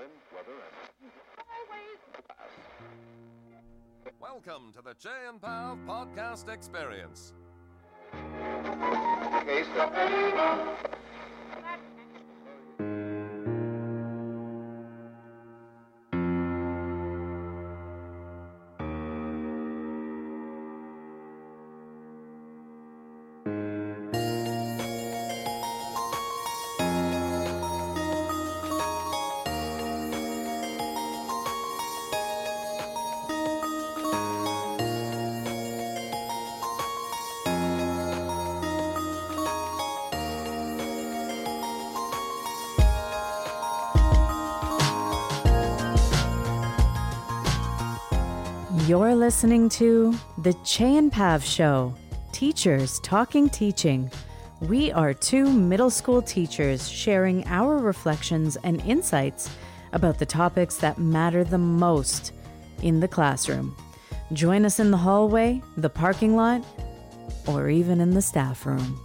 time, weather, and Welcome to the Jay and Pav podcast experience. Okay, You're listening to The Jay and Pav Show, Teachers Talking Teaching. We are two middle school teachers sharing our reflections and insights about the topics that matter the most in the classroom. Join us in the hallway, the parking lot, or even in the staff room.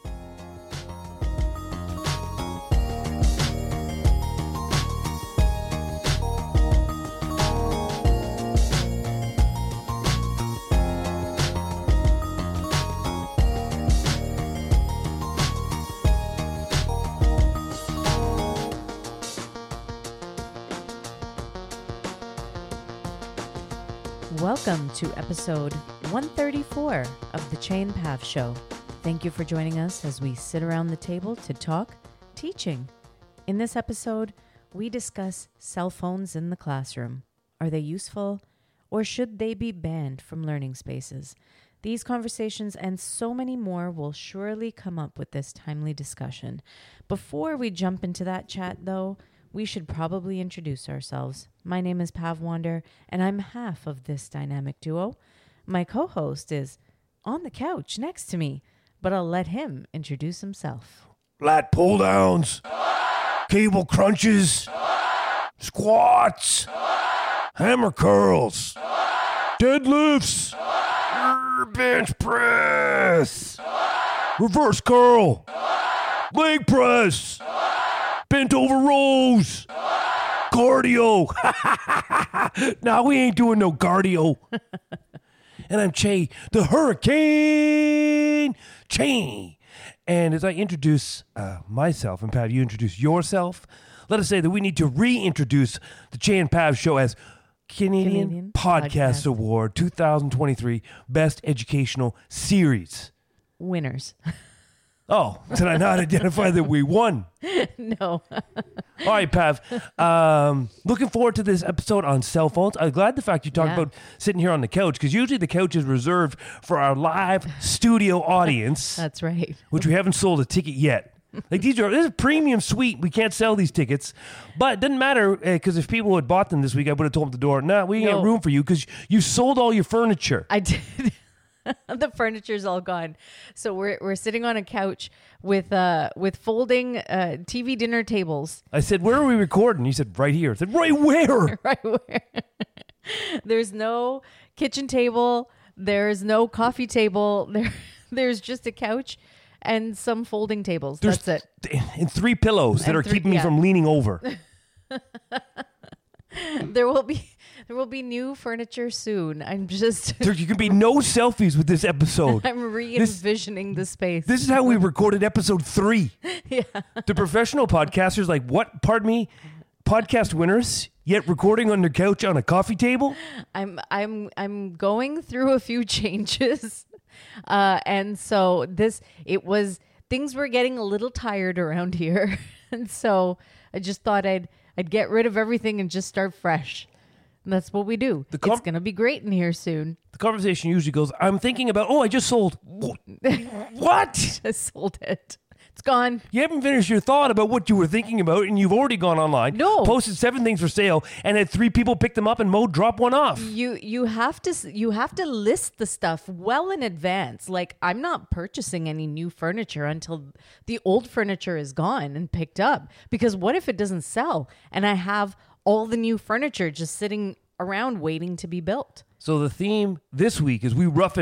Welcome to episode 134 of The Jay and Pav Show. Thank you for joining us as we sit around the table to talk teaching. In this episode, we discuss cell phones in the classroom. Are they useful, or should they be banned from learning spaces? These conversations and so many more will surely come up with this timely discussion. Before we jump into that chat, though, we should probably introduce ourselves. My name is Pav Wander, and I'm half of this dynamic duo. My co-host is on the couch next to me, but I'll let him introduce himself. Lat pull downs, cable crunches, squats, hammer curls, deadlifts, bench press, reverse curl, leg press, bent over rows, cardio. Nah, we ain't doing no cardio. And I'm Jay, the Hurricane Jay. And as I introduce myself, and Pav, you introduce yourself, let us say that we need to reintroduce the Jay and Pav Show as Canadian Podcast Award 2023 Best Educational Series. Winners. Oh, did I not identify that we won? No. All right, Pav. Looking forward to this episode on cell phones. I'm glad the fact you talked about sitting here on the couch, because usually the couch is reserved for our live studio audience. That's right. Which we haven't sold a ticket yet. Like this is a premium suite. We can't sell these tickets, but it doesn't matter because if people had bought them this week, I would have told them at the door, "Nah, we ain't got room for you because you sold all your furniture." I did. The furniture's all gone. So we're sitting on a couch with folding TV dinner tables. I said, "Where are we recording?" He said, "Right here." I said, "Right where?" Right where? There's no kitchen table. There's no coffee table. There's just a couch and some folding tables. That's it. And 3 pillows that are keeping me from leaning over. There will be new furniture soon. I'm just... There can be no selfies with this episode. I'm re-envisioning the space. This is how we recorded episode 3. Yeah. The professional podcasters like, what? Pardon me? Podcast winners, yet recording on their couch on a coffee table? I'm going through a few changes. And so things were getting a little tired around here. And so I just thought I'd get rid of everything and just start fresh. And that's what we do. It's going to be great in here soon. The conversation usually goes, I'm thinking about, I just sold. What? Just sold it. It's gone. You haven't finished your thought about what you were thinking about, and you've already gone online. No. Posted 7 things for sale, and had 3 people pick them up, and Mo dropped one off. You have to list the stuff well in advance. Like, I'm not purchasing any new furniture until the old furniture is gone and picked up. Because what if it doesn't sell, and I have all the new furniture just sitting around waiting to be built? So the theme this week is we roughing it.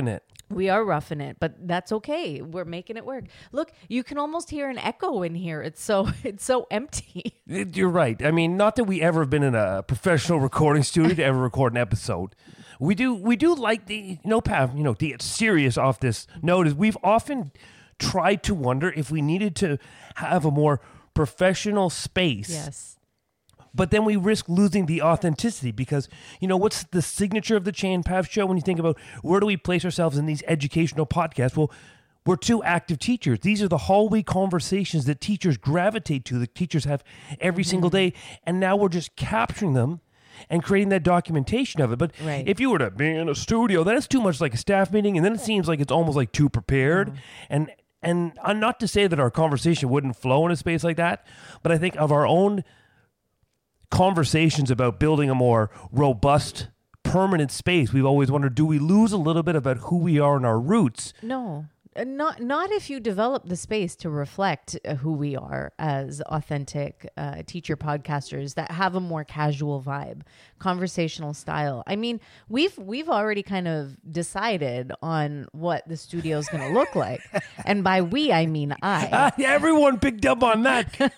We are roughing it, but that's okay. We're making it work. Look, you can almost hear an echo in here. It's so empty. You're right. I mean, not that we ever have been in a professional recording studio to ever record an episode. We do like Pav, to get serious off this note, is we've often tried to wonder if we needed to have a more professional space. Yes. But then we risk losing the authenticity because, what's the signature of the Jay and Pav show when you think about where do we place ourselves in these educational podcasts? Well, we're two active teachers. These are the hallway conversations that teachers gravitate to, that teachers have every single day. And now we're just capturing them and creating that documentation of it. But if you were to be in a studio, then it's too much like a staff meeting. And then it seems like it's almost like too prepared. And not to say that our conversation wouldn't flow in a space like that, but I think of our own conversations about building a more robust, permanent space, we've always wondered, do we lose a little bit about who we are and our roots? No, not if you develop the space to reflect who we are as authentic teacher podcasters that have a more casual vibe, conversational style. I mean, we've already kind of decided on what the studio is going to look like, and by we I mean I. Everyone picked up on that.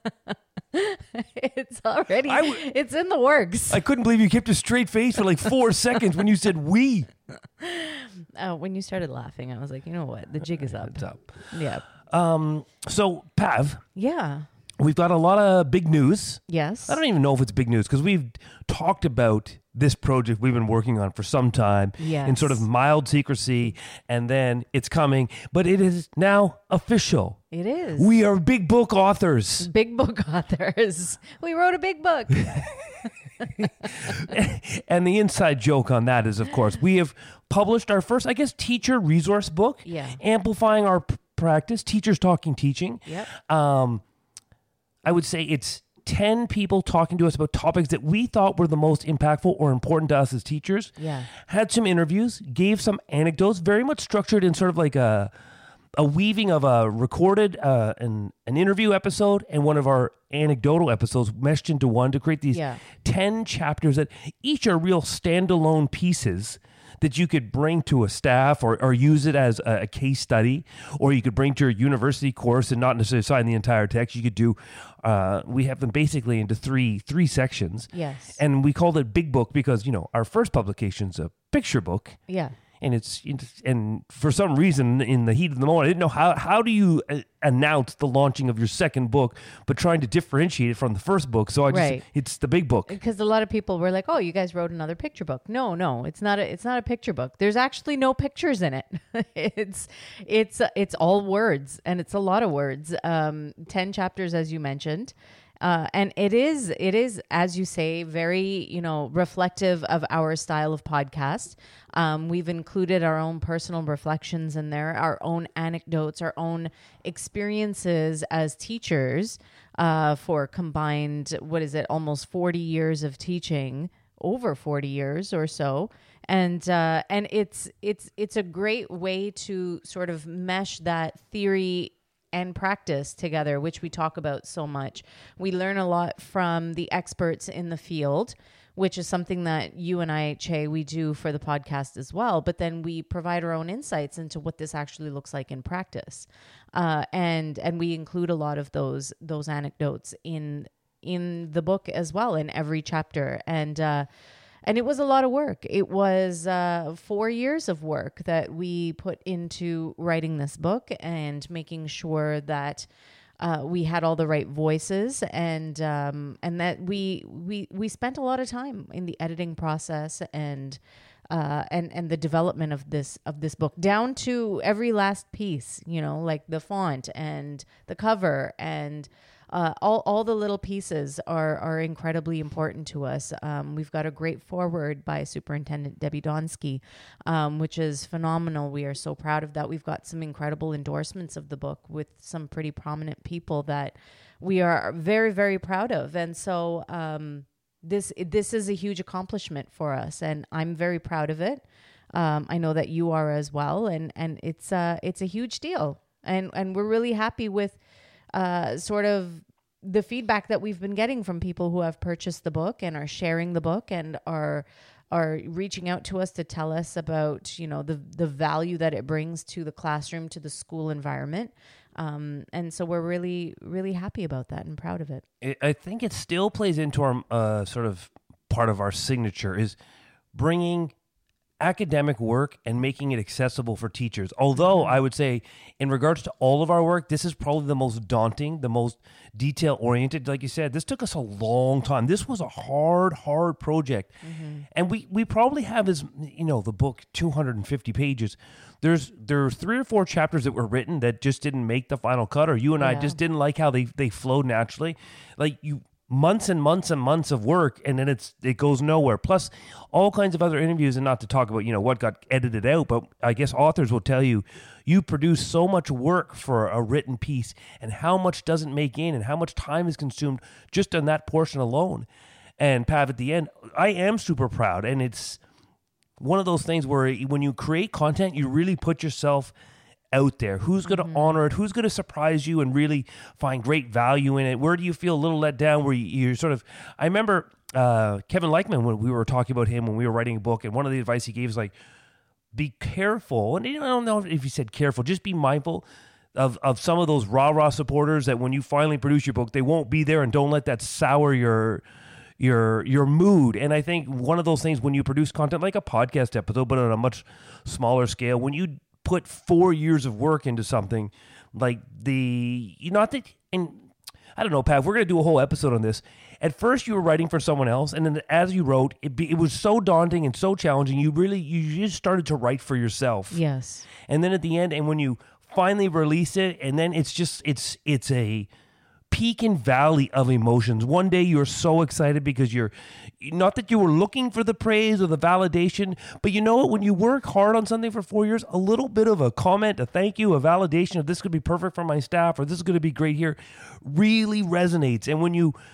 It's already, it's in the works. I couldn't believe you kept a straight face for like 4 seconds when you said we. When you started laughing, I was like, you know what? The jig is up. It's up. Yeah. So, Pav. Yeah. We've got a lot of big news. Yes. I don't even know if it's big news because we've talked about this project we've been working on for some time in sort of mild secrecy, and then it's coming, but it is now official. It is. We are big book authors. Big book authors. We wrote a big book. And the inside joke on that is, of course, we have published our first, I guess, teacher resource book, amplifying our practice, Teachers Talking Teaching. Yep. I would say it's 10 people talking to us about topics that we thought were the most impactful or important to us as teachers. Yeah. Had some interviews, gave some anecdotes, very much structured in sort of like a weaving of a recorded an interview episode and one of our anecdotal episodes meshed into one to create these 10 chapters that each are real standalone pieces that you could bring to a staff or use it as a case study, or you could bring to your university course and not necessarily sign the entire text. You could do, we have them basically into three sections. Yes. And we called it Big Book because, our first publication's a picture book. Yeah. And for some reason, in the heat of the moment, I didn't know how do you announce the launching of your second book, but trying to differentiate it from the first book. So it's the Big Book. Because a lot of people were like, "Oh, you guys wrote another picture book." No, it's not a picture book. There's actually no pictures in it. It's all words, and it's a lot of words. 10 chapters, as you mentioned. And it is, as you say, very, reflective of our style of podcast. We've included our own personal reflections in there, our own anecdotes, our own experiences as teachers for combined, almost 40 years of teaching, over 40 years or so. And it's a great way to sort of mesh that theory and practice together, which we talk about so much. We learn a lot from the experts in the field, which is something that you and I, Jay, we do for the podcast as well. But then we provide our own insights into what this actually looks like in practice. And we include a lot of those anecdotes in the book as well, in every chapter. And it was a lot of work. It was 4 years of work that we put into writing this book and making sure that we had all the right voices and that we spent a lot of time in the editing process and the development of this book, down to every last piece, like the font and the cover and all the little pieces are incredibly important to us. We've got a great foreword by Superintendent Debbie Donsky, which is phenomenal. We are so proud of that. We've got some incredible endorsements of the book with some pretty prominent people that we are very, very proud of. And so this is a huge accomplishment for us, and I'm very proud of it. I know that you are as well, and it's a huge deal, and we're really happy with sort of the feedback that we've been getting from people who have purchased the book and are sharing the book and are are reaching out to us to tell us about, you know, the value that it brings to the classroom, to the school environment. And so we're really, really happy about that and proud of it. I think it still plays into our sort of part of our signature is bringing academic work and making it accessible for teachers. Although I would say in regards to all of our work, this is probably the most daunting, the most detail oriented. Like you said, this took us a long time. This was a hard project. And we probably have, as you know, the book 250 pages. There are 3 or 4 chapters that were written that just didn't make the final cut, or you and I just didn't like how they flowed naturally. Like months and months and months of work, and then it goes nowhere. Plus all kinds of other interviews, and not to talk about, you know, what got edited out, but I guess authors will tell you produce so much work for a written piece, and how much doesn't make in, and how much time is consumed just on that portion alone. And Pav, at the end, I am super proud, and it's one of those things where when you create content, you really put yourself out there. Who's going to honor it? Who's going to surprise you and really find great value in it? Where do you feel a little let down, where you're sort of... I remember Kevin Leichman, when we were talking about him when we were writing a book, and one of the advice he gave is like, be careful. And I don't know if he said careful, just be mindful of some of those rah-rah supporters that when you finally produce your book, they won't be there, and don't let that sour your mood. And I think one of those things when you produce content like a podcast episode, but on a much smaller scale, when you put 4 years of work into something like and I don't know, Pat, we're going to do a whole episode on this. At first you were writing for someone else, and then as you wrote, it was so daunting and so challenging. You just started to write for yourself. Yes. And then at the end, and when you finally release it, and then it's a peak and valley of emotions. One day you're so excited because you're not that you were looking for the praise or the validation, but you know what? When you work hard on something for 4 years, a little bit of a comment, a thank you, a validation of this could be perfect for my staff, or this is going to be great here, really resonates. And when you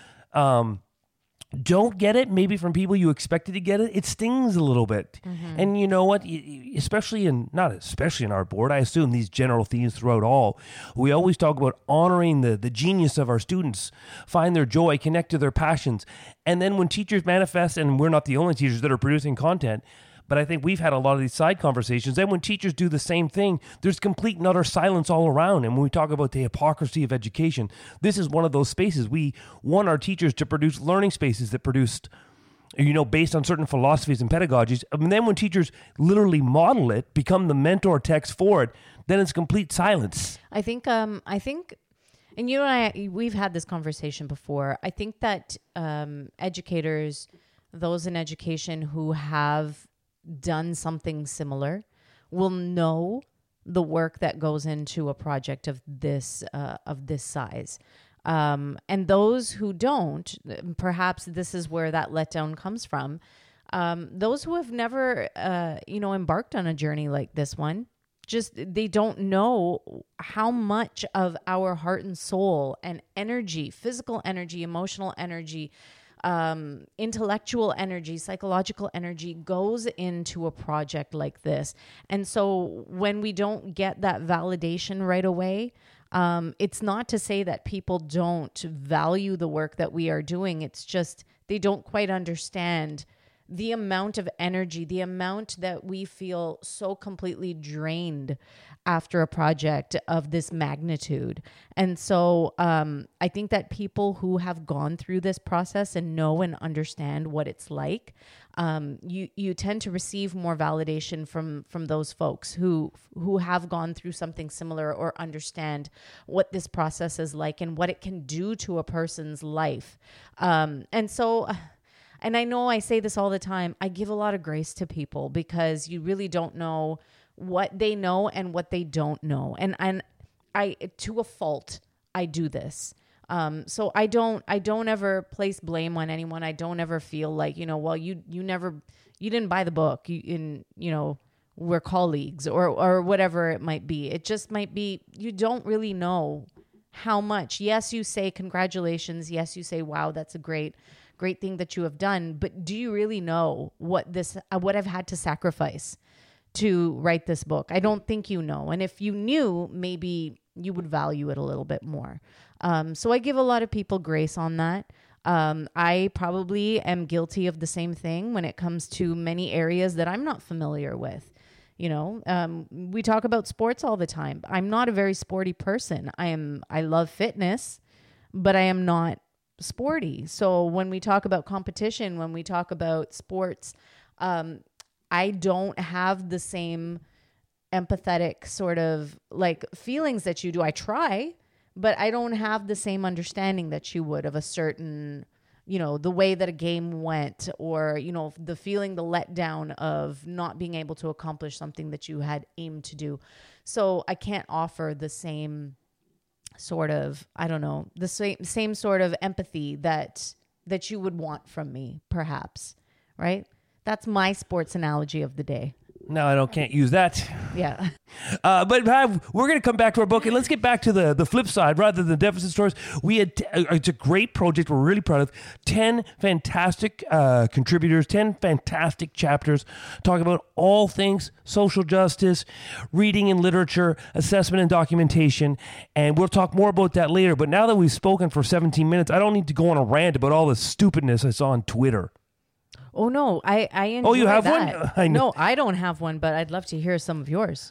don't get it, maybe from people you expected to get it, it stings a little bit. And you know what? Especially in our board, I assume these general themes throughout all, we always talk about honoring the genius of our students, find their joy, connect to their passions. And then when teachers manifest, and we're not the only teachers that are producing content, but I think we've had a lot of these side conversations. Then when teachers do the same thing, there's complete and utter silence all around. And when we talk about the hypocrisy of education, this is one of those spaces. We want our teachers to produce learning spaces that produced, you know, based on certain philosophies and pedagogies. And then when teachers literally model it, become the mentor text for it, then it's complete silence. I think, and you and I, we've had this conversation before. I think that educators, those in education who have done something similar, will know the work that goes into a project of this size. And those who don't, perhaps this is where that letdown comes from. Those who have never, embarked on a journey like this one, just they don't know how much of our heart and soul and energy, physical energy, emotional energy, intellectual energy, psychological energy goes into a project like this. And so when we don't get that validation right away, it's not to say that people don't value the work that we are doing. It's just they don't quite understand the amount of energy, the amount that we feel so completely drained after a project of this magnitude. And so I think that people who have gone through this process and know and understand what it's like, you tend to receive more validation from those folks who have gone through something similar or understand what this process is like and what it can do to a person's life. And I know I say this all the time, I give a lot of grace to people because you really don't know what they know and what they don't know. And I, to a fault, I do this. So I don't ever place blame on anyone. I don't ever feel like, well, you didn't buy the book, we're colleagues or whatever it might be. It just might be, you don't really know how much. Yes, you say congratulations. Yes, you say, wow, that's a great thing that you have done. But do you really know what I've had to sacrifice to write this book? I don't think you know. And if you knew, maybe you would value it a little bit more. So I give a lot of people grace on that. I probably am guilty of the same thing when it comes to many areas that I'm not familiar with. We talk about sports all the time. I'm not a very sporty person. I love fitness, but I am not sporty. So when we talk about competition, when we talk about sports, I don't have the same empathetic sort of like feelings that you do. I try, but I don't have the same understanding that you would of a certain, the way that a game went, or, the feeling, the letdown of not being able to accomplish something that you had aimed to do. So I can't offer the same sort of, the same sort of empathy that you would want from me, perhaps, right? That's my sports analogy of the day. No, can't use that. Yeah. But we're going to come back to our book, and let's get back to the flip side. Rather than the deficit stores, we had it's a great project we're really proud of. 10 fantastic contributors, 10 fantastic chapters talking about all things social justice, reading and literature, assessment and documentation, and we'll talk more about that later. But now that we've spoken for 17 minutes, I don't need to go on a rant about all the stupidness I saw on Twitter. Oh, no, I enjoy you have that. one? I know. No, I don't have one, but I'd love to hear some of yours.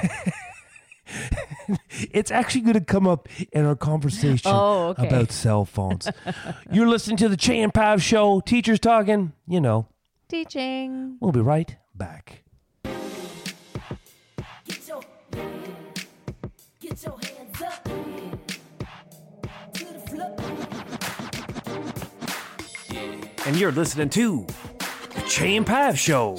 It's actually going to come up in our conversation about cell phones. You're listening to the Jay and Pav Show. Teachers talking, Teaching. We'll be right back. Get your hands up to the floor. And you're listening to the Jay and Pav Show.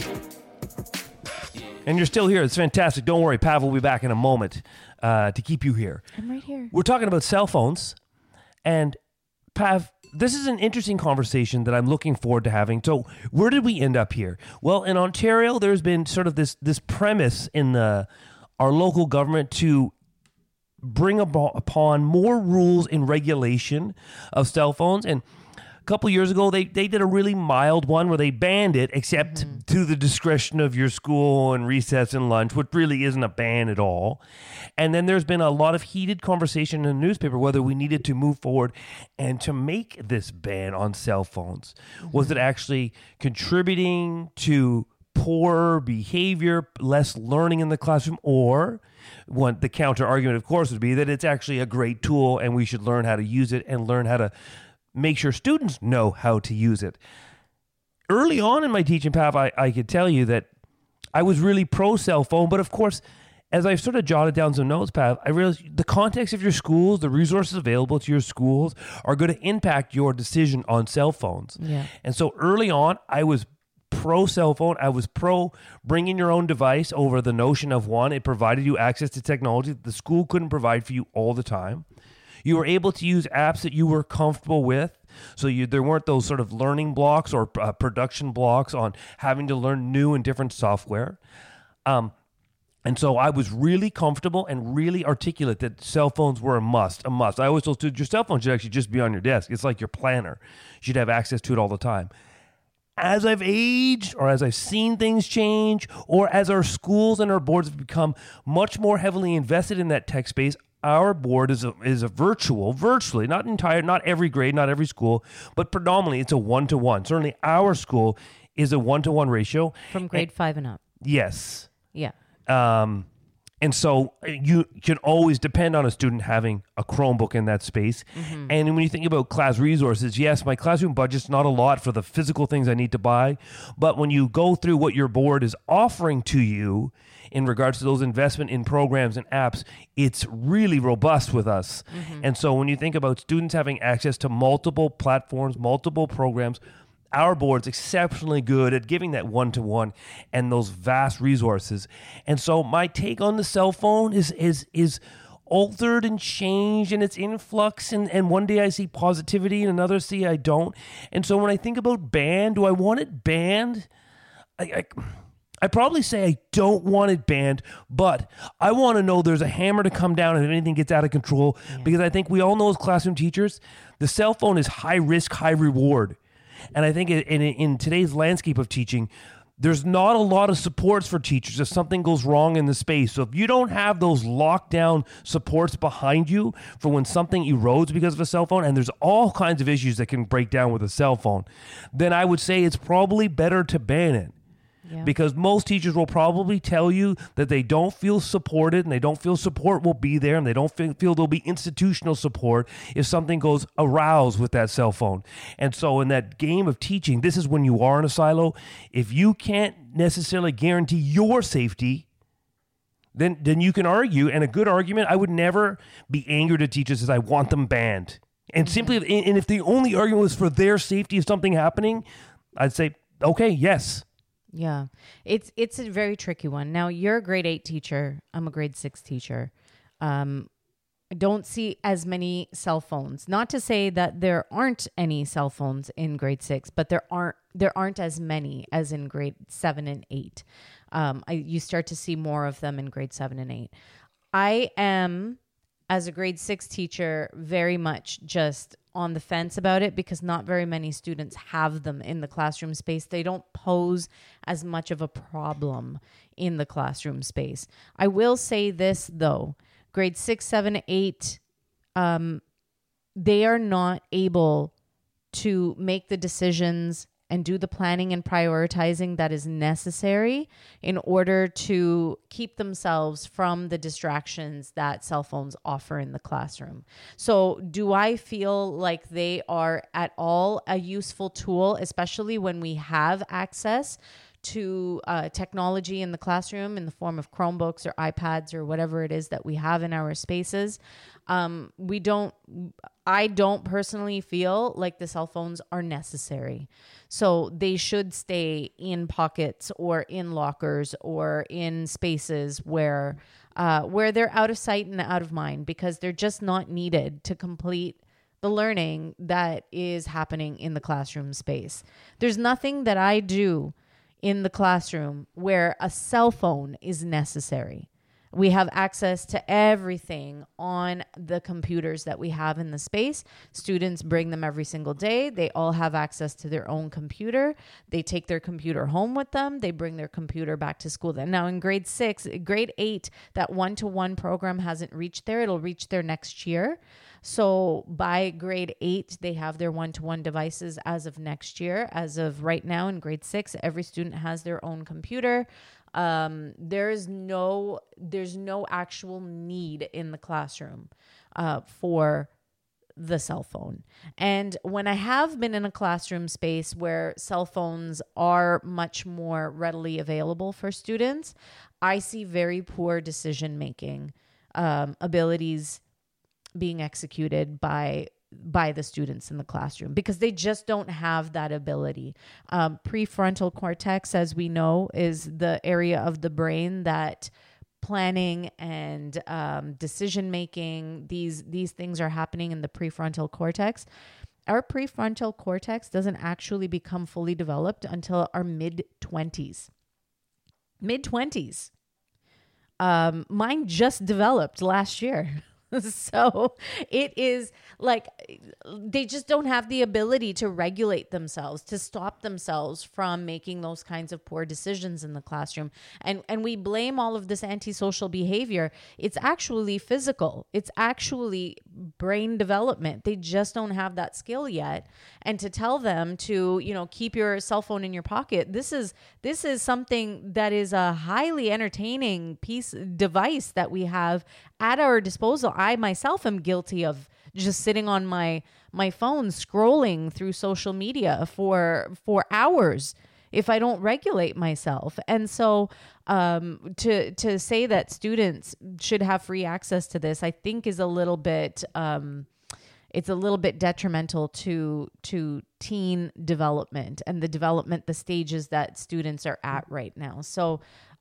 And you're still here. It's fantastic. Don't worry. Pav will be back in a moment to keep you here. I'm right here. We're talking about cell phones. And Pav, this is an interesting conversation that I'm looking forward to having. So where did we end up here? Well, in Ontario, there's been sort of this premise in our local government to bring upon more rules and regulation of cell phones. And a couple years ago, they did a really mild one where they banned it, except to the discretion of your school and recess and lunch, which really isn't a ban at all. And then there's been a lot of heated conversation in the newspaper whether we needed to move forward and to make this ban on cell phones. Was it actually contributing to poor behavior, less learning in the classroom, or the counter argument, of course, would be that it's actually a great tool and we should learn how to use it and learn how to make sure students know how to use it. Early on in my teaching path, I could tell you that I was really pro cell phone, but of course, as I sort of jotted down some notes, Pav, I realized the context of your schools, the resources available to your schools are going to impact your decision on cell phones. Yeah. And so early on, I was pro cell phone. I was pro bringing your own device over the notion of one. It provided you access to technology that the school couldn't provide for you all the time. You were able to use apps that you were comfortable with. So there weren't those sort of learning blocks or production blocks on having to learn new and different software. And so I was really comfortable and really articulate that cell phones were a must. I always told students, your cell phone should actually just be on your desk. It's like your planner. You should have access to it all the time. As I've aged, or as I've seen things change, or as our schools and our boards have become much more heavily invested in that tech space, our board is a virtually, not every grade, not every school, but predominantly it's a 1-to-1. Certainly our school is a 1-to-1 ratio. From grade 5 and up. Yes. Yeah. And so you can always depend on a student having a Chromebook in that space. Mm-hmm. And when you think about class resources, yes, my classroom budget's not a lot for the physical things I need to buy. But when you go through what your board is offering to you in regards to those investment in programs and apps, it's really robust with us. Mm-hmm. And so when you think about students having access to multiple platforms, multiple programs, our board's exceptionally good at giving that 1-to-1 and those vast resources. And so my take on the cell phone is altered and changed, and it's in flux. And one day I see positivity and another see I don't. And so when I think about banned, do I want it banned? I probably say I don't want it banned, but I want to know there's a hammer to come down if anything gets out of control. Yeah. Because I think we all know as classroom teachers, the cell phone is high risk, high reward. And I think in today's landscape of teaching, there's not a lot of supports for teachers if something goes wrong in the space. So if you don't have those lockdown supports behind you for when something erodes because of a cell phone, and there's all kinds of issues that can break down with a cell phone, then I would say it's probably better to ban it. Yeah. Because most teachers will probably tell you that they don't feel supported and they don't feel support will be there, and they don't feel there'll be institutional support if something goes aroused with that cell phone. And so in that game of teaching, this is when you are in a silo. If you can't necessarily guarantee your safety, then you can argue, and a good argument, I would never be angered at teachers as I want them banned. And simply, and if the only argument was for their safety of something happening, I'd say, okay, yes. Yeah, it's a very tricky one. Now, you're a grade 8 teacher. I'm a grade 6 teacher. I don't see as many cell phones. Not to say that there aren't any cell phones in grade 6, but there aren't as many as in grade 7 and 8. You start to see more of them in grade 7 and 8. I am, as a grade 6 teacher, very much just on the fence about it because not very many students have them in the classroom space. They don't pose as much of a problem in the classroom space. I will say this, though. Grade 6, 7, 8, they are not able to make the decisions and do the planning and prioritizing that is necessary in order to keep themselves from the distractions that cell phones offer in the classroom. So do I feel like they are at all a useful tool, especially when we have access to technology in the classroom in the form of Chromebooks or iPads or whatever it is that we have in our spaces? I don't personally feel like the cell phones are necessary. So they should stay in pockets or in lockers or in spaces where they're out of sight and out of mind, because they're just not needed to complete the learning that is happening in the classroom space. There's nothing that I do in the classroom where a cell phone is necessary. We have access to everything on the computers that we have in the space. Students bring them every single day. They all have access to their own computer. They take their computer home with them. They bring their computer back to school. Now in grade 6, grade 8, that one-to-one program hasn't reached there. It'll reach there next year. So by grade 8, they have their one-to-one devices as of next year. As of right now in grade 6, every student has their own computer. There's no actual need in the classroom for the cell phone. And when I have been in a classroom space where cell phones are much more readily available for students, I see very poor decision-making abilities being executed by the students in the classroom, because they just don't have that ability. Prefrontal cortex, as we know, is the area of the brain that planning and decision-making, these things are happening in the prefrontal cortex. Our prefrontal cortex doesn't actually become fully developed until our mid-20s. Mid-20s. Mine just developed last year. So it is like they just don't have the ability to regulate themselves, to stop themselves from making those kinds of poor decisions in the classroom. And we blame all of this antisocial behavior. It's actually physical. It's actually brain development. They just don't have that skill yet. And to tell them to, keep your cell phone in your pocket, this is something that is a highly entertaining device that we have at our disposal. I myself am guilty of just sitting on my phone scrolling through social media for hours if I don't regulate myself. And so to say that students should have free access to this, I think is a little bit it's a little bit detrimental to teen development and the stages that students are at right now. So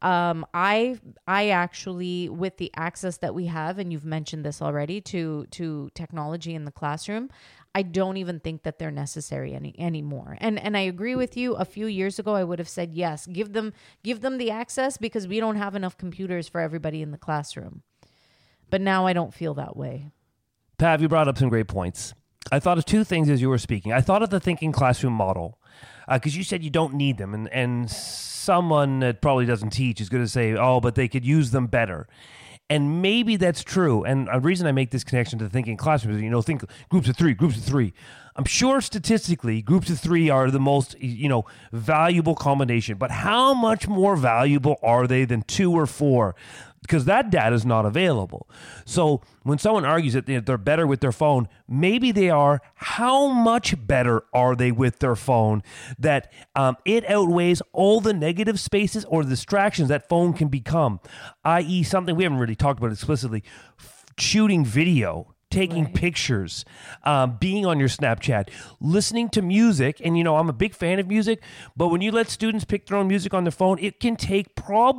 I actually, with the access that we have, and you've mentioned this already, to technology in the classroom, I don't even think that they're necessary anymore. And I agree with you. A few years ago, I would have said, yes, give them the access, because we don't have enough computers for everybody in the classroom. But now I don't feel that way. Pav, you brought up some great points. I thought of two things as you were speaking. I thought of the thinking classroom model, because you said you don't need them. And someone that probably doesn't teach is going to say, oh, but they could use them better. And maybe that's true. And a reason I make this connection to thinking classrooms, think groups of three. I'm sure statistically, groups of three are the most, valuable combination. But how much more valuable are they than 2 or 4? Because that data is not available. So when someone argues that they're better with their phone, maybe they are. How much better are they with their phone that it outweighs all the negative spaces or distractions that phone can become, i.e. something we haven't really talked about explicitly, shooting video, taking pictures, being on your Snapchat, listening to music. And, I'm a big fan of music, but when you let students pick their own music on their phone, it can take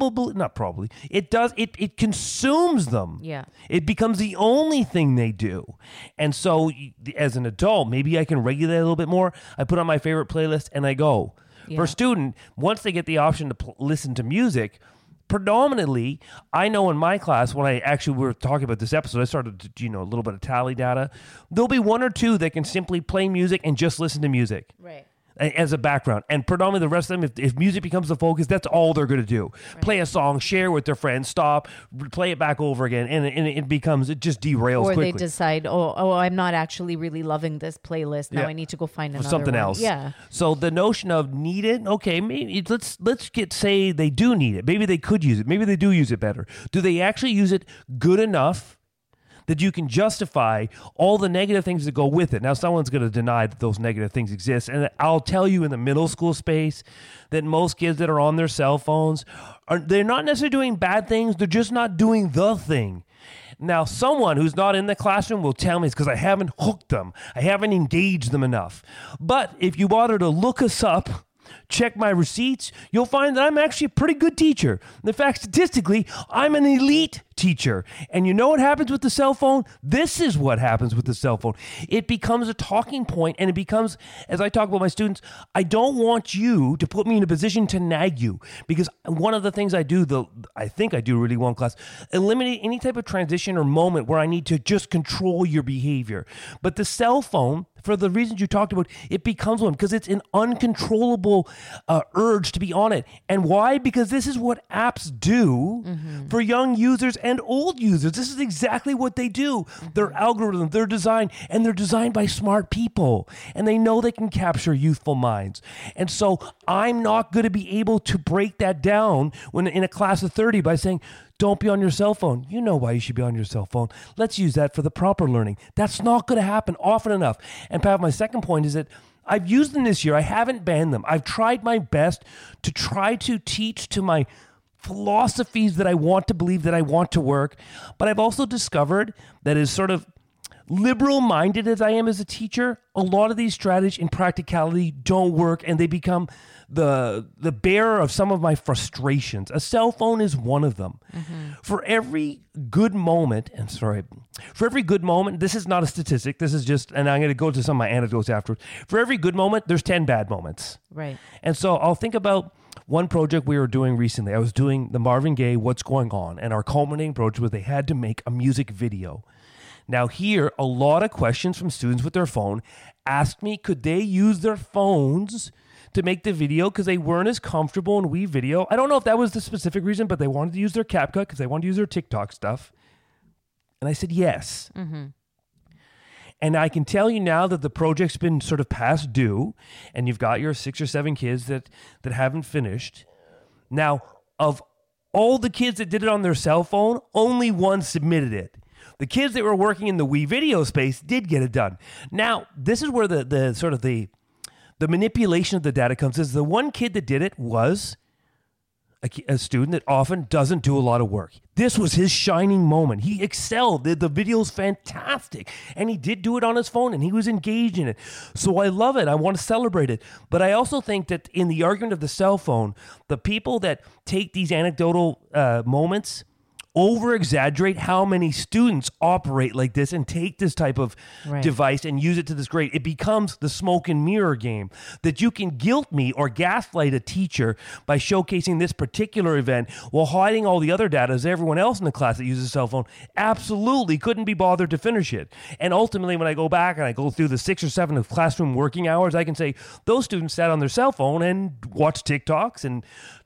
it consumes them. Yeah. It becomes the only thing they do. And so as an adult, maybe I can regulate a little bit more. I put on my favorite playlist and I go. Yeah. For a student, once they get the option to listen to music, predominantly, I know in my class, when we were talking about this episode, I started to, a little bit of tally data. There'll be 1 or 2 that can simply play music and just listen to music. Right. As a background. And predominantly the rest of them, if music becomes the focus, that's all they're going to do. Right. Play a song, share with their friends, stop, play it back over again, and it just derails quickly. Or they decide, I'm not actually really loving this playlist. Now I need to go find another something one. else. Yeah. So the notion of need it, okay, maybe let's say they do need it. Maybe they could use it. Maybe they do use it better. Do they actually use it good enough that you can justify all the negative things that go with it? Now, someone's going to deny that those negative things exist. And I'll tell you in the middle school space that most kids that are on their cell phones, they're not necessarily doing bad things. They're just not doing the thing. Now, someone who's not in the classroom will tell me it's because I haven't hooked them. I haven't engaged them enough. But if you bother to look us up, check my receipts, you'll find that I'm actually a pretty good teacher. In fact, statistically, I'm an elite teacher. And you know what happens with the cell phone? This is what happens with the cell phone. It becomes a talking point, and it becomes, as I talk about my students, I don't want you to put me in a position to nag you, because one of the things I think I do really well in class, eliminate any type of transition or moment where I need to just control your behavior. But the cell phone, for the reasons you talked about, it becomes one because it's an uncontrollable urge to be on it. And why? Because this is what apps do for young users and old users. This is exactly what they do. Their algorithms, they're designed by smart people, and they know they can capture youthful minds. And so I'm not going to be able to break that down when in a class of 30 by saying, don't be on your cell phone. You know why you should be on your cell phone. Let's use that for the proper learning. That's not going to happen often enough. And Pat, my second point is that I've used them this year. I haven't banned them. I've tried my best to try to teach to my philosophies that I want to believe, that I want to work. But I've also discovered that as sort of liberal-minded as I am as a teacher, a lot of these strategies in practicality don't work, and they become the bearer of some of my frustrations. A cell phone is one of them. For every good moment, this is not a statistic, this is just, and I'm going to go to some of my anecdotes afterwards. For every good moment, there's 10 bad moments. Right. And so I'll think about one project we were doing recently. I was doing the Marvin Gaye What's Going On, and our culminating project was they had to make a music video. Now here, a lot of questions from students with their phone asked me, could they use their phones to make the video because they weren't as comfortable in WeVideo. I don't know if that was the specific reason, but they wanted to use their CapCut because they wanted to use their TikTok stuff. And I said yes. And I can tell you now that the project's been sort of past due, and you've got your 6 or 7 kids that haven't finished. Now, of all the kids that did it on their cell phone, only one submitted it. The kids that were working in the WeVideo space did get it done. Now, this is where the sort of the manipulation of the data comes. Is the one kid that did it was a student that often doesn't do a lot of work. This was his shining moment. He excelled. The video's fantastic. And he did do it on his phone, and he was engaged in it. So I love it. I want to celebrate it. But I also think that in the argument of the cell phone, the people that take these anecdotal moments over-exaggerate how many students operate like this and take this type of device and use it to this grade. It becomes the smoke and mirror game that you can guilt me or gaslight a teacher by showcasing this particular event while hiding all the other data as everyone else in the class that uses a cell phone absolutely couldn't be bothered to finish it. And ultimately, when I go back and I go through the 6 or 7 of classroom working hours, I can say those students sat on their cell phone and watched TikToks and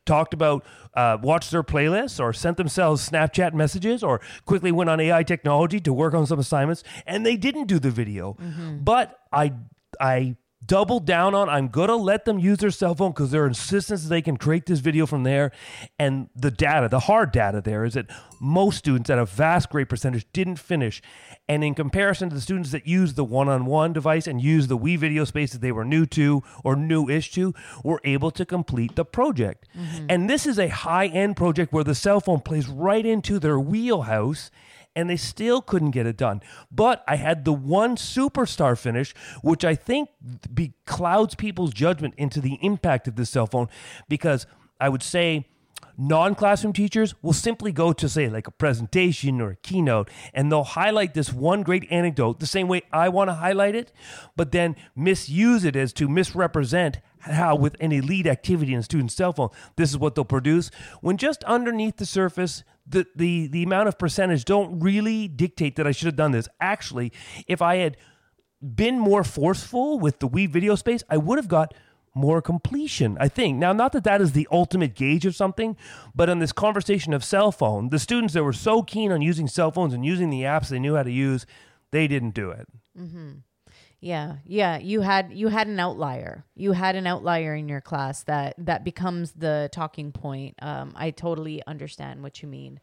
talked about, watched their playlists or sent themselves Snapchat messages or quickly went on AI technology to work on some assignments, and they didn't do the video. But I doubled down on, I'm going to let them use their cell phone because they're insistent that they can create this video from there. And the data, the hard data there is that most students at a vast great percentage didn't finish. And in comparison to the students that used the one-on-one device and used the Wii Video Space that they were new to or new-ish to, were able to complete the project. And this is a high-end project where the cell phone plays right into their wheelhouse, and they still couldn't get it done. But I had the one superstar finish, which I think clouds people's judgment into the impact of this cell phone, because I would say non-classroom teachers will simply go to, say, like a presentation or a keynote, and they'll highlight this one great anecdote the same way I want to highlight it, but then misuse it as to misrepresent how with an elite activity in a student's cell phone, this is what they'll produce, when just underneath the surface, the amount of percentage don't really dictate that I should have done this. Actually, if I had been more forceful with the Wii Video Space, I would have got more completion, I think. Now, not that that is the ultimate gauge of something, but in this conversation of cell phone, the students that were so keen on using cell phones and using the apps they knew how to use, they didn't do it. Yeah. You had an outlier. You had an outlier in your class that becomes the talking point. I totally understand what you mean.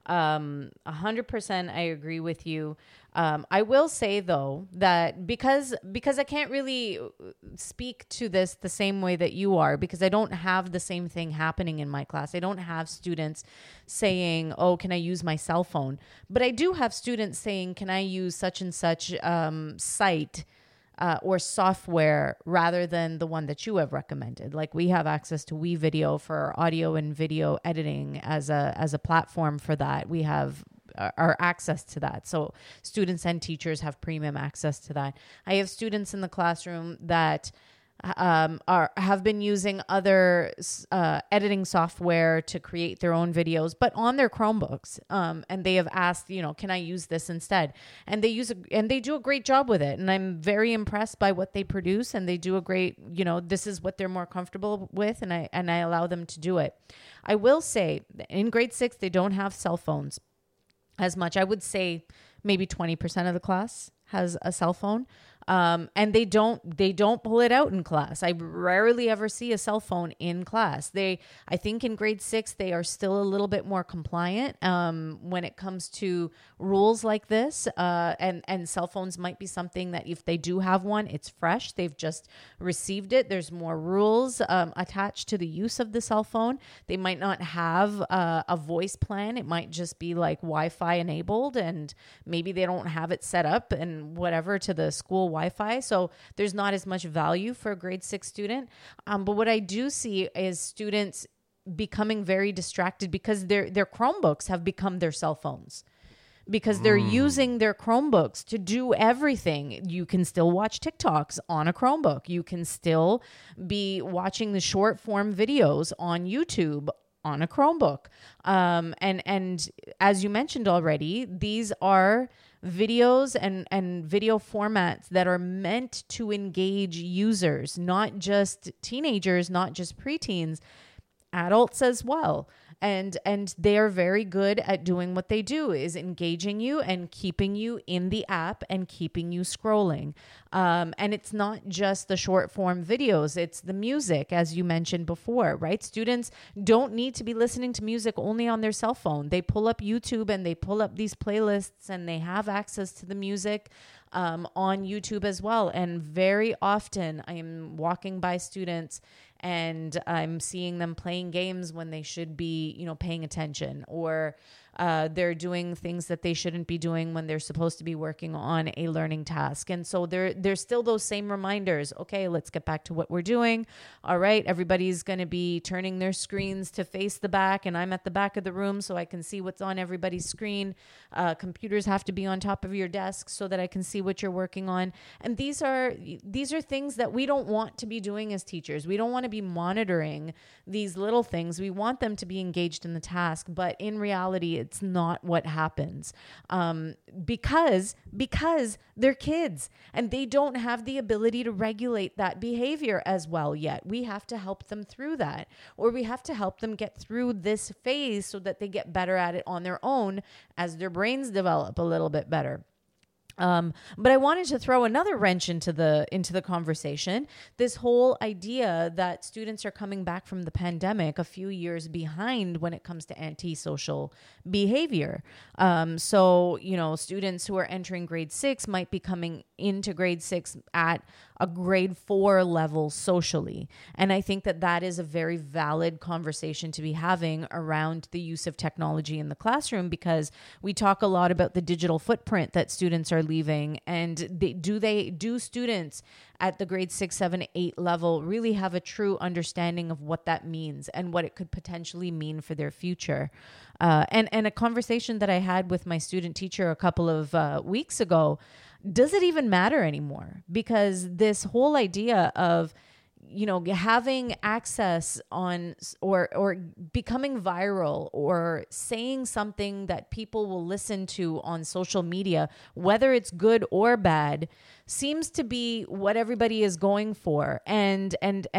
100% I agree with you. I will say though that because I can't really speak to this the same way that you are, because I don't have the same thing happening in my class. I don't have students saying, "Oh, can I use my cell phone?" But I do have students saying, "Can I use such and such site?" Or software rather than the one that you have recommended. Like we have access to WeVideo for audio and video editing as a platform for that. We have our access to that. So students and teachers have premium access to that. I have students in the classroom that have been using other editing software to create their own videos, but on their Chromebooks. And they have asked, can I use this instead? And they do a great job with it. And I'm very impressed by what they produce. And they do a great, this is what they're more comfortable with. And I allow them to do it. I will say in grade 6, they don't have cell phones as much. I would say maybe 20% of the class has a cell phone. And they don't pull it out in class. I rarely ever see a cell phone in class. I think in grade 6, they are still a little bit more compliant, when it comes to rules like this. And cell phones might be something that if they do have one, it's fresh. They've just received it. There's more rules, attached to the use of the cell phone. They might not have a voice plan. It might just be like Wi-Fi enabled, and maybe they don't have it set up and whatever to the school Wi-Fi. So there's not as much value for a grade 6 student. But what I do see is students becoming very distracted because their Chromebooks have become their cell phones. Because they're using their Chromebooks to do everything. You can still watch TikToks on a Chromebook. You can still be watching the short form videos on YouTube on a Chromebook. And as you mentioned already, these are videos and video formats that are meant to engage users, not just teenagers, not just preteens, adults as well. And they are very good at doing what they do, is engaging you and keeping you in the app and keeping you scrolling. And it's not just the short form videos, it's the music, as you mentioned before, right? Students don't need to be listening to music only on their cell phone. They pull up YouTube and they pull up these playlists and they have access to the music on YouTube as well. And very often I am walking by students and I'm seeing them playing games when they should be, paying attention, or they're doing things that they shouldn't be doing when they're supposed to be working on a learning task. And so there's still those same reminders. Okay, let's get back to what we're doing. All right, everybody's going to be turning their screens to face the back, and I'm at the back of the room so I can see what's on everybody's screen. Computers have to be on top of your desk so that I can see what you're working on. And these are things that we don't want to be doing as teachers. We don't want to be be monitoring these little things. We want them to be engaged in the task, but in reality, it's not what happens. Because they're kids and they don't have the ability to regulate that behavior as well yet. We have to help them through that, or we have to help them get through this phase so that they get better at it on their own as their brains develop a little bit better. But I wanted to throw another wrench into the conversation. This whole idea that students are coming back from the pandemic a few years behind when it comes to antisocial behavior. So, students who are entering grade 6 might be coming into grade 6 at a grade 4 level socially. And I think that is a very valid conversation to be having around the use of technology in the classroom, because we talk a lot about the digital footprint that students are leaving. And do students at the grade 6, 7, 8 level really have a true understanding of what that means and what it could potentially mean for their future? And a conversation that I had with my student teacher a couple of weeks ago, does it even matter anymore? Because this whole idea of, having access on or becoming viral or saying something that people will listen to on social media, whether it's good or bad, seems to be what everybody is going for. And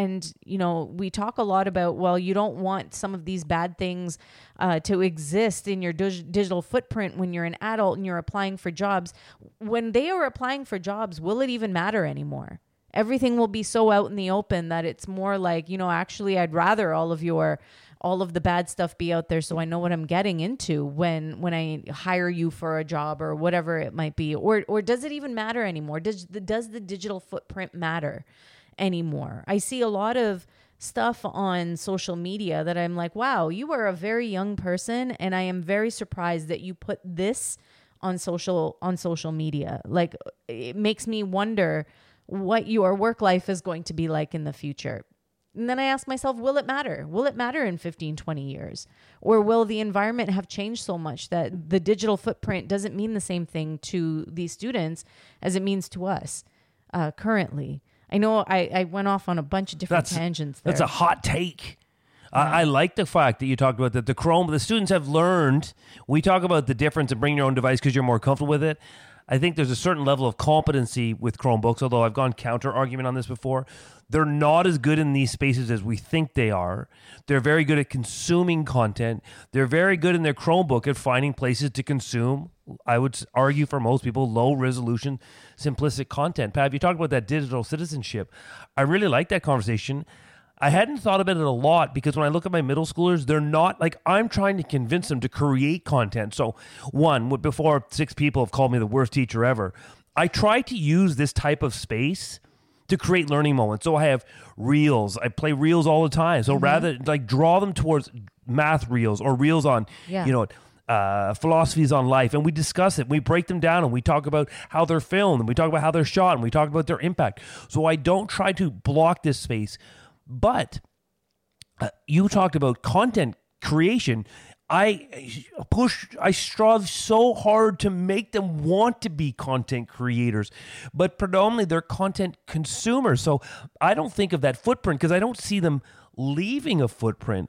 we talk a lot about, well, you don't want some of these bad things to exist in your digital footprint when you're an adult and you're applying for jobs. When they are applying for jobs, will it even matter anymore? Everything will be so out in the open that it's more like, actually, I'd rather all of the bad stuff be out there so I know what I'm getting into when I hire you for a job or whatever it might be. Or does it even matter anymore? Does the digital footprint matter anymore? I see a lot of stuff on social media that I'm like, wow, you are a very young person, and I am very surprised that you put this on social media. Like, it makes me wonder what your work life is going to be like in the future. And then I ask myself, will it matter? Will it matter in 15, 20 years? Or will the environment have changed so much that the digital footprint doesn't mean the same thing to these students as it means to us currently? I know I went off on a bunch of different tangents there. That's a hot take. I like the fact that you talked about that the students have learned. We talk about the difference in bringing your own device because you're more comfortable with it. I think there's a certain level of competency with Chromebooks, although I've gone counter-argument on this before. They're not as good in these spaces as we think they are. They're very good at consuming content. They're very good in their Chromebook at finding places to consume, I would argue for most people, low-resolution, simplistic content. Pat, you talked about that digital citizenship. I really like that conversation. I hadn't thought about it a lot because when I look at my middle schoolers, they're not like, I'm trying to convince them to create content. So before 6 people have called me the worst teacher ever, I try to use this type of space to create learning moments. So I have reels. I play reels all the time. So rather like draw them towards math reels or reels on, philosophies on life. And we discuss it. We break them down and we talk about how they're filmed and we talk about how they're shot and we talk about their impact. So I don't try to block this space. But you talked about content creation. I strive so hard to make them want to be content creators, but predominantly they're content consumers. So I don't think of that footprint because I don't see them leaving a footprint.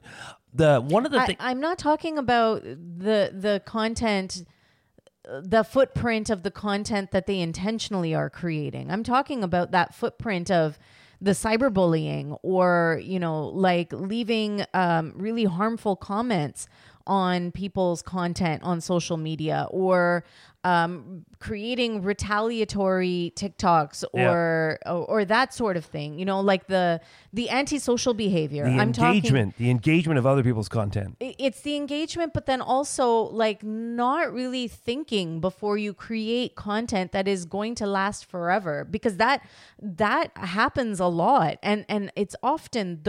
I'm not talking about the content, the footprint of the content that they intentionally are creating. I'm talking about that footprint of the cyberbullying or, like leaving really harmful comments on people's content on social media or creating retaliatory TikToks or that sort of thing, like the antisocial behavior. The engagement of other people's content. It's the engagement, but then also like not really thinking before you create content that is going to last forever, because that happens a lot. And it's often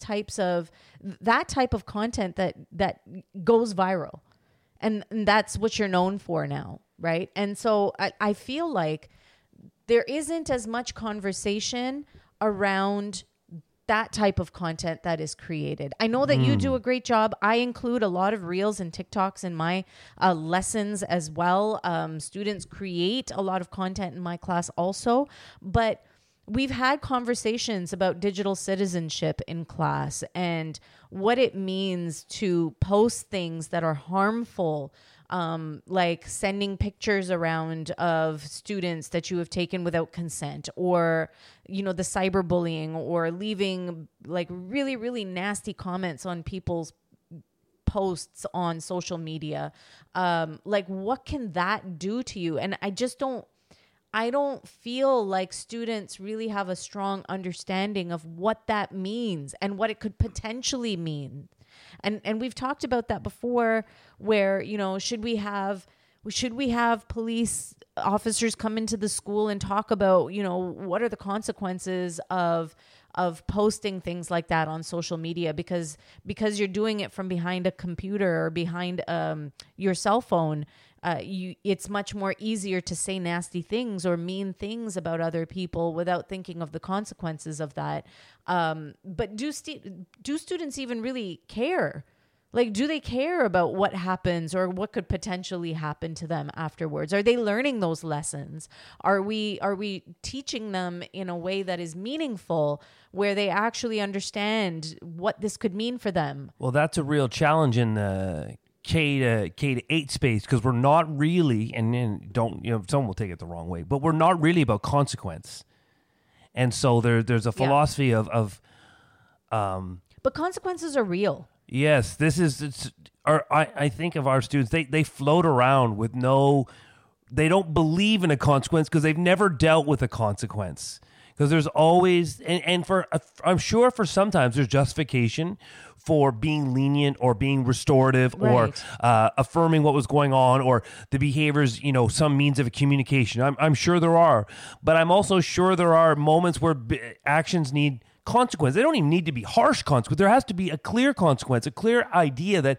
that type of content that goes viral. And that's what you're known for now, right? And so I feel like there isn't as much conversation around that type of content that is created. I know that you do a great job. I include a lot of reels and TikToks in my lessons as well. Students create a lot of content in my class also. But we've had conversations about digital citizenship in class and what it means to post things that are harmful, like sending pictures around of students that you have taken without consent, or, the cyberbullying, or leaving like really, really nasty comments on people's posts on social media. Like, what can that do to you? And I don't feel like students really have a strong understanding of what that means and what it could potentially mean. And we've talked about that before, where, should we have police officers come into the school and talk about, what are the consequences of posting things like that on social media, because you're doing it from behind a computer or behind your cell phone. It's much more easier to say nasty things or mean things about other people without thinking of the consequences of that. But do students even really care? Like, do they care about what happens or what could potentially happen to them afterwards? Are they learning those lessons? Are we teaching them in a way that is meaningful, where they actually understand what this could mean for them? Well, that's a real challenge in the K to 8 space, because we're not really, and don't, someone will take it the wrong way, but we're not really about consequence. And so there's a philosophy of but consequences are real. Yes, I think of our students, they float around with they don't believe in a consequence because they've never dealt with a consequence. Because there's always, I'm sure for sometimes there's justification for being lenient or being restorative, right, or affirming what was going on, or the behaviors, some means of communication. I'm sure there are, but I'm also sure there are moments where actions need consequence. They don't even need to be harsh consequence. There has to be a clear consequence, a clear idea that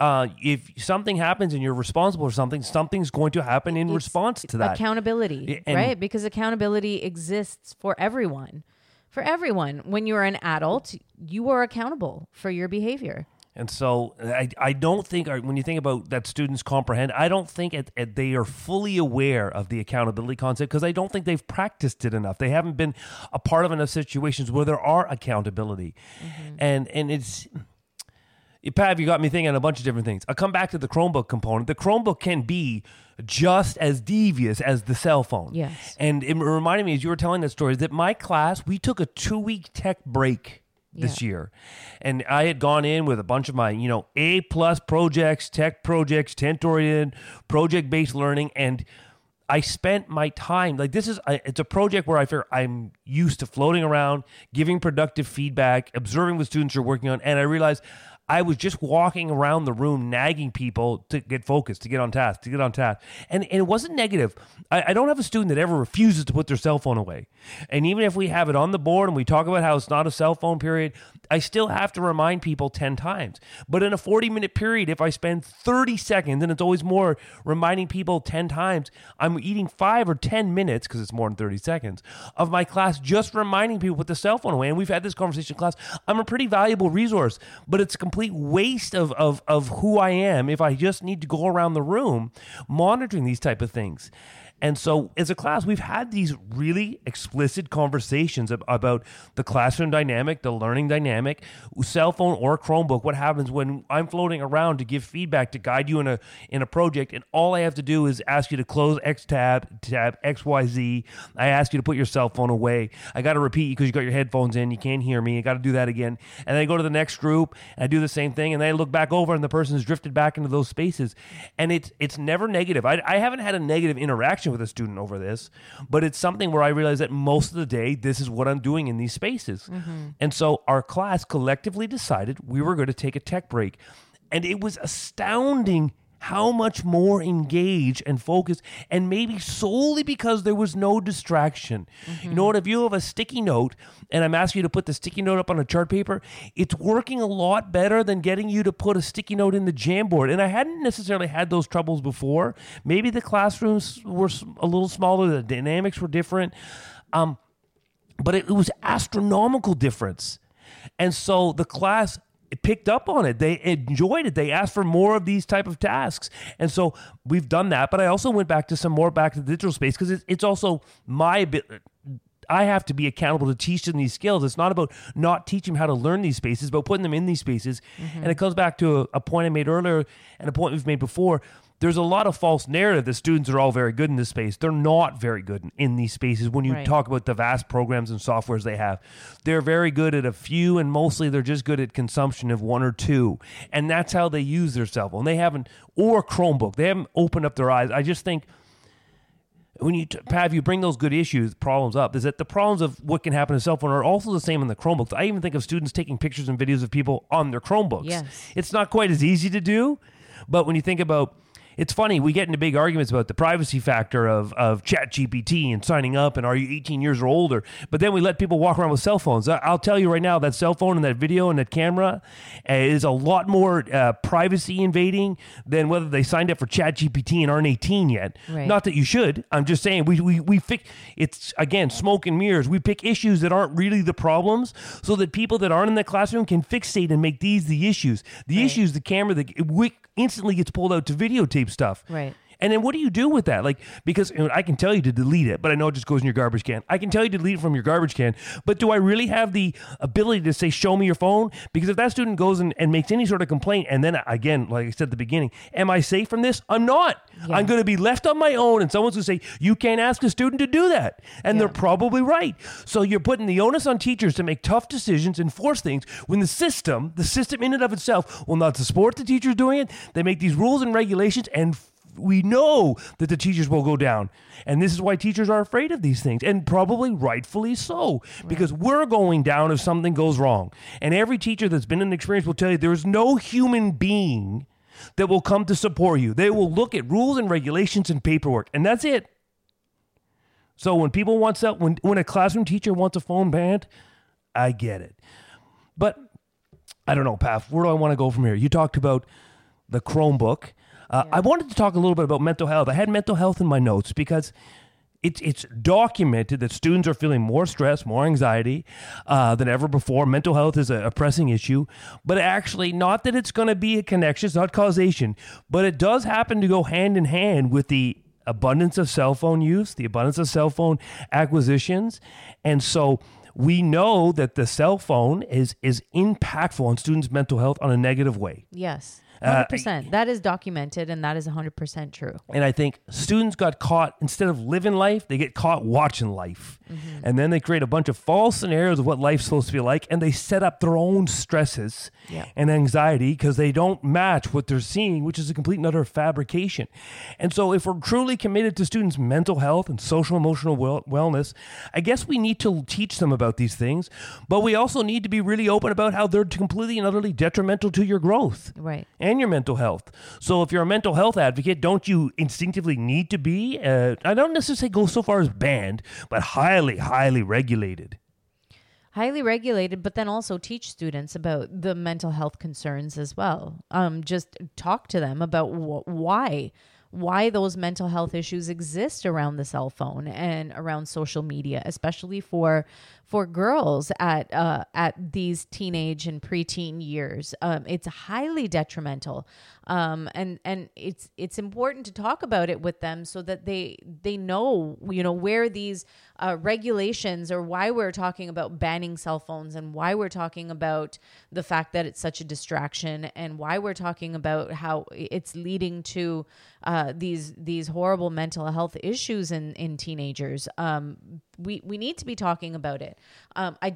if something happens and you're responsible for something, something's going to happen in response to that. Accountability, right? Because accountability exists for everyone. For everyone. When you're an adult, you are accountable for your behavior. And so I don't think, when you think about that students comprehend, I don't think they are fully aware of the accountability concept, because I don't think they've practiced it enough. They haven't been a part of enough situations where there are accountability. Mm-hmm. And it's... Pav, you got me thinking a bunch of different things. I'll come back to the Chromebook component. The Chromebook can be just as devious as the cell phone. Yes. And it reminded me, as you were telling that story, that my class, we took a 2-week tech break this year. And I had gone in with a bunch of my, A+ projects, tech projects, tent-oriented, project-based learning, and I spent my time, it's a project where I feel I'm used to floating around, giving productive feedback, observing what students are working on, and I realized I was just walking around the room nagging people to get focused, to get on task. And it wasn't negative. I don't have a student that ever refuses to put their cell phone away. And even if we have it on the board and we talk about how it's not a cell phone period, I still have to remind people 10 times. But in a 40-minute period, if I spend 30 seconds, and it's always more, reminding people 10 times, I'm eating 5 or 10 minutes, because it's more than 30 seconds, of my class just reminding people to put the cell phone away. And we've had this conversation in class. I'm a pretty valuable resource, but it's a complete waste of who I am if I just need to go around the room monitoring these type of things. And so as a class, we've had these really explicit conversations about the classroom dynamic, the learning dynamic, cell phone or Chromebook. What happens when I'm floating around to give feedback, to guide you in a project, and all I have to do is ask you to close X tab XYZ. I ask you to put your cell phone away. I got to repeat because you got your headphones in. You can't hear me. I got to do that again. And then I go to the next group and I do the same thing. And then I look back over and the person's drifted back into those spaces. And it's never negative. I haven't had a negative interaction with a student over this, but it's something where I realize that most of the day, this is what I'm doing in these spaces. Mm-hmm. And so our class collectively decided we were going to take a tech break. And it was astounding how much more engaged and focused, and maybe solely because there was no distraction. Mm-hmm. You know what? If you have a sticky note and I'm asking you to put the sticky note up on a chart paper, it's working a lot better than getting you to put a sticky note in the Jamboard. And I hadn't necessarily had those troubles before. Maybe the classrooms were a little smaller, the dynamics were different, but it was astronomical difference. And so the class picked up on it. They enjoyed it. They asked for more of these type of tasks. And so we've done that. But I also went back to the digital space, because it's also I have to be accountable to teach them these skills. It's not about not teaching them how to learn these spaces, but putting them in these spaces. And it comes back to a point I made earlier and a point we've made before. There's a lot of false narrative that students are all very good in this space. They're not very good in these spaces when you talk about the vast programs and softwares they have. They're very good at a few, and mostly they're just good at consumption of one or two. And that's how they use their cell phone. They haven't, or Chromebook. They haven't opened up their eyes. I just think when you, Pav, you bring those good problems up, is that the problems of what can happen to cell phone are also the same in the Chromebooks. I even think of students taking pictures and videos of people on their Chromebooks. Yes. It's not quite as easy to do, but when you think about, it's funny, we get into big arguments about the privacy factor of ChatGPT and signing up and are you 18 years or older, but then we let people walk around with cell phones. I'll tell you right now, that cell phone and that video and that camera is a lot more privacy invading than whether they signed up for ChatGPT and aren't 18 yet. Right. Not that you should. I'm just saying we it's, again, smoke and mirrors. We pick issues that aren't really the problems so that people that aren't in the classroom can fixate and make these the issues. The issues, the camera, instantly gets pulled out to videotape stuff. Right. And then what do you do with that? Like, because I can tell you to delete it, but I know it just goes in your garbage can. I can tell you to delete it from your garbage can, but do I really have the ability to say, show me your phone? Because if that student goes and makes any sort of complaint, and then again, like I said at the beginning, am I safe from this? I'm not. Yeah. I'm going to be left on my own, and someone's going to say, you can't ask a student to do that. And they're probably right. So you're putting the onus on teachers to make tough decisions and force things when the system in and of itself will not support the teachers doing it. They make these rules and regulations, and we know that the teachers will go down. And this is why teachers are afraid of these things, and probably rightfully so, because we're going down if something goes wrong. And every teacher that's been in an experience will tell you there is no human being that will come to support you. They will look at rules and regulations and paperwork, and that's it. So when people want when a classroom teacher wants a phone banned, I get it. But I don't know, Paf, where do I want to go from here? You talked about the Chromebook. I wanted to talk a little bit about mental health. I had mental health in my notes because it's documented that students are feeling more stress, more anxiety than ever before. Mental health is a pressing issue, but actually not that it's going to be a connection. It's not causation, but it does happen to go hand in hand with the abundance of cell phone use, the abundance of cell phone acquisitions. And so we know that the cell phone is impactful on students' mental health on a negative way. Yes. 100%. That is documented, and that is 100% true. And I think students got caught, instead of living life, they get caught watching life. Mm-hmm. And then they create a bunch of false scenarios of what life's supposed to be like, and they set up their own stresses and anxiety because they don't match what they're seeing, which is a complete and utter fabrication. And so if we're truly committed to students' mental health and social emotional wellness, I guess we need to teach them about these things, but we also need to be really open about how they're completely and utterly detrimental to your growth. Right. And your mental health. So if you're a mental health advocate, don't you instinctively need to be, I don't necessarily go so far as banned, but highly, highly regulated. Highly regulated, but then also teach students about the mental health concerns as well. Just talk to them about why those mental health issues exist around the cell phone and around social media, especially for girls at these teenage and preteen years. It's highly detrimental. And it's important to talk about it with them so that they know, where these regulations, or why we're talking about banning cell phones, and why we're talking about the fact that it's such a distraction, and why we're talking about how it's leading to these horrible mental health issues in teenagers. We need to be talking about it. I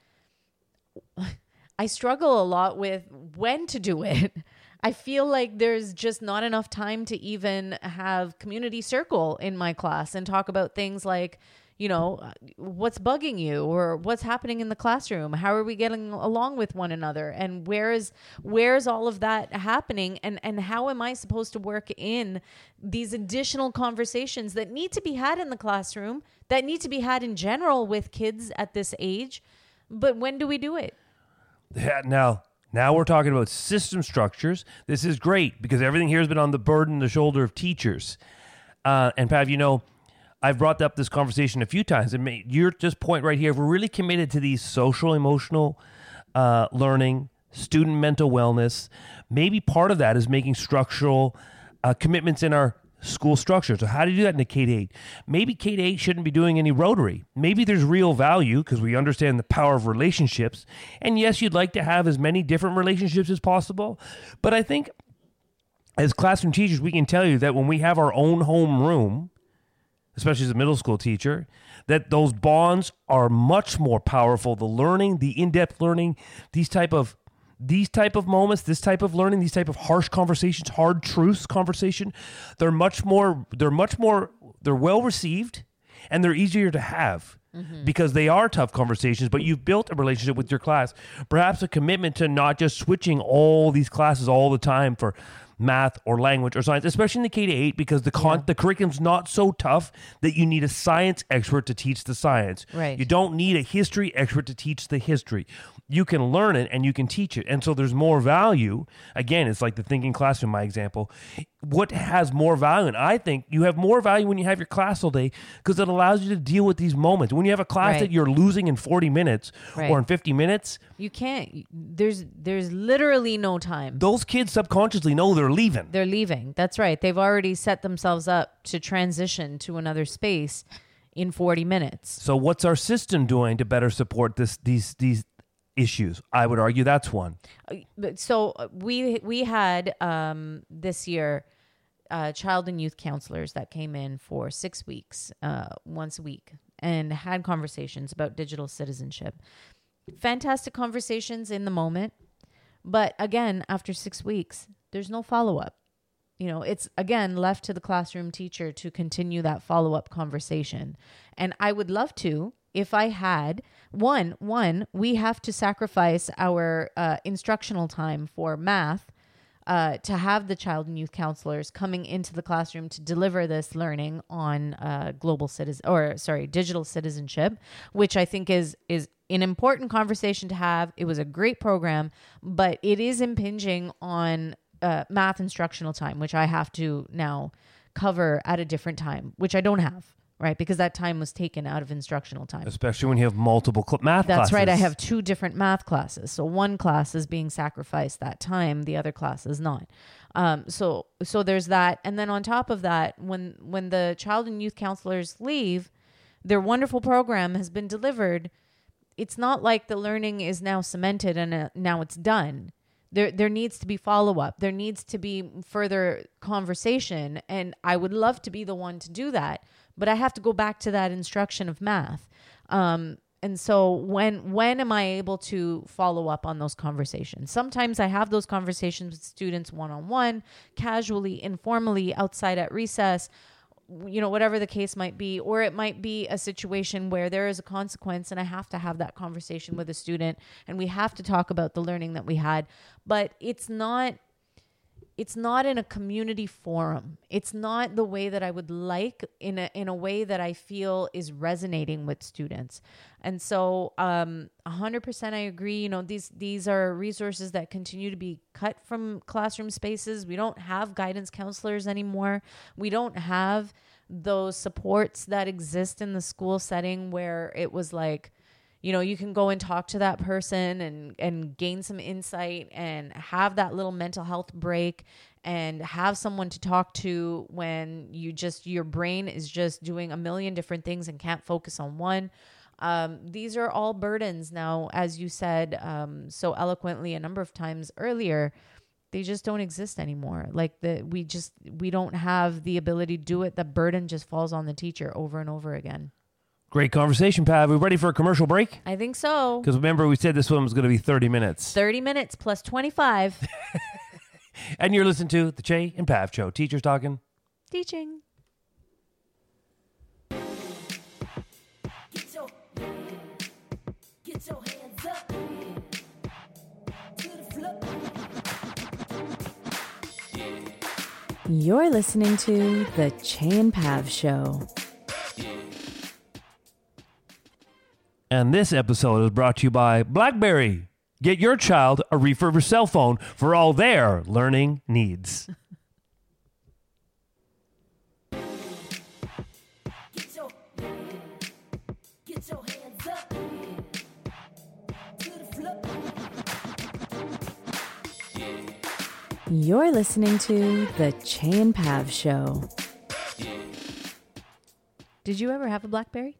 struggle a lot with when to do it. I feel like there's just not enough time to even have community circle in my class and talk about things like, what's bugging you, or what's happening in the classroom? How are we getting along with one another? And where's all of that happening? And how am I supposed to work in these additional conversations that need to be had in the classroom, that need to be had in general with kids at this age? But when do we do it? Yeah, now we're talking about system structures. This is great because everything here has been on the burden, the shoulder of teachers. And Pav, I've brought up this conversation a few times. And your just point right here, if we're really committed to these social, emotional learning, student mental wellness, maybe part of that is making structural commitments in our school structure. So how do you do that in a K-8? Maybe K-8 shouldn't be doing any Rotary. Maybe there's real value because we understand the power of relationships. And yes, you'd like to have as many different relationships as possible. But I think as classroom teachers, we can tell you that when we have our own home room, especially as a middle school teacher, that those bonds are much more powerful. The learning, the in-depth learning, these type of moments, this type of learning, these type of harsh conversations, hard truths conversation, they're well received and they're easier to have because they are tough conversations, but you've built a relationship with your class, perhaps a commitment to not just switching all these classes all the time for math or language or science, especially in the K-8, because the curriculum's not so tough that you need a science expert to teach the science. Right. You don't need a history expert to teach the history. You can learn it and you can teach it. And so there's more value. Again, it's like the thinking classroom, my example. What has more value? And I think you have more value when you have your class all day because it allows you to deal with these moments. When you have a class that you're losing in 40 minutes or in 50 minutes. You can't. There's literally no time. Those kids subconsciously know they're leaving. They're leaving. That's right. They've already set themselves up to transition to another space in 40 minutes. So what's our system doing to better support these issues? I would argue that's one. So we had this year child and youth counselors that came in for 6 weeks, once a week, and had conversations about digital citizenship. Fantastic conversations in the moment. But again, after 6 weeks, there's no follow-up. It's, again, left to the classroom teacher to continue that follow-up conversation. And I would love to, if I had, one, we have to sacrifice our instructional time for math to have the child and youth counselors coming into the classroom to deliver this learning on digital citizenship, which I think is an important conversation to have. It was a great program, but it is impinging on math instructional time, which I have to now cover at a different time, which I don't have, right? Because that time was taken out of instructional time. Especially when you have multiple math classes. That's right. I have 2 different math classes. So one class is being sacrificed that time. The other class is not. So there's that. And then on top of that, when the child and youth counselors leave, their wonderful program has been delivered. It's not like the learning is now cemented and now it's done. There needs to be follow-up. There needs to be further conversation. And I would love to be the one to do that. But I have to go back to that instruction of math. And so when am I able to follow up on those conversations? Sometimes I have those conversations with students one-on-one, casually, informally, outside at recess, whatever the case might be. Or it might be a situation where there is a consequence and I have to have that conversation with a student and we have to talk about the learning that we had. But it's not in a community forum. It's not the way that I would like in a way that I feel is resonating with students. And so 100% I agree. These are resources that continue to be cut from classroom spaces. We don't have guidance counselors anymore. We don't have those supports that exist in the school setting where it was like, you can go and talk to that person and gain some insight and have that little mental health break and have someone to talk to when your brain is just doing a million different things and can't focus on one. These are all burdens now, as you said so eloquently a number of times earlier. They just don't exist anymore. Like we don't have the ability to do it. The burden just falls on the teacher over and over again. Great conversation, Pat. Are we ready for a commercial break? I think so. Because remember, we said this one was going to be 30 minutes. 30 minutes plus 25. And you're listening to The Jay and Pav Show. Teachers talking. Teaching. Get your hands up to the floor. You're listening to The Jay and Pav Show. And this episode is brought to you by BlackBerry. Get your child a refurbished cell phone for all their learning needs. Get your hands up to the floor. You're listening to The Jay and Pav Show. Did you ever have a BlackBerry?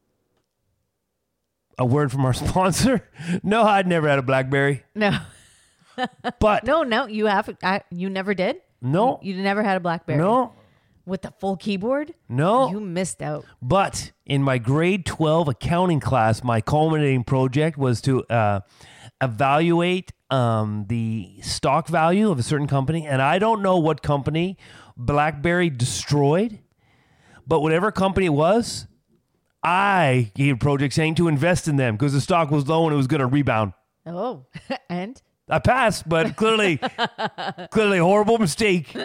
A word from our sponsor? No, I'd never had a BlackBerry. No. But No, you have. You never did? no, You never had a BlackBerry? no, With the full keyboard? no. You missed out. But in my grade 12 accounting class, my culminating project was to evaluate the stock value of a certain company. And I don't know what company BlackBerry destroyed, but whatever company it was, I gave a project saying to invest in them because the stock was low and it was going to rebound. Oh, and? I passed, but clearly a horrible mistake.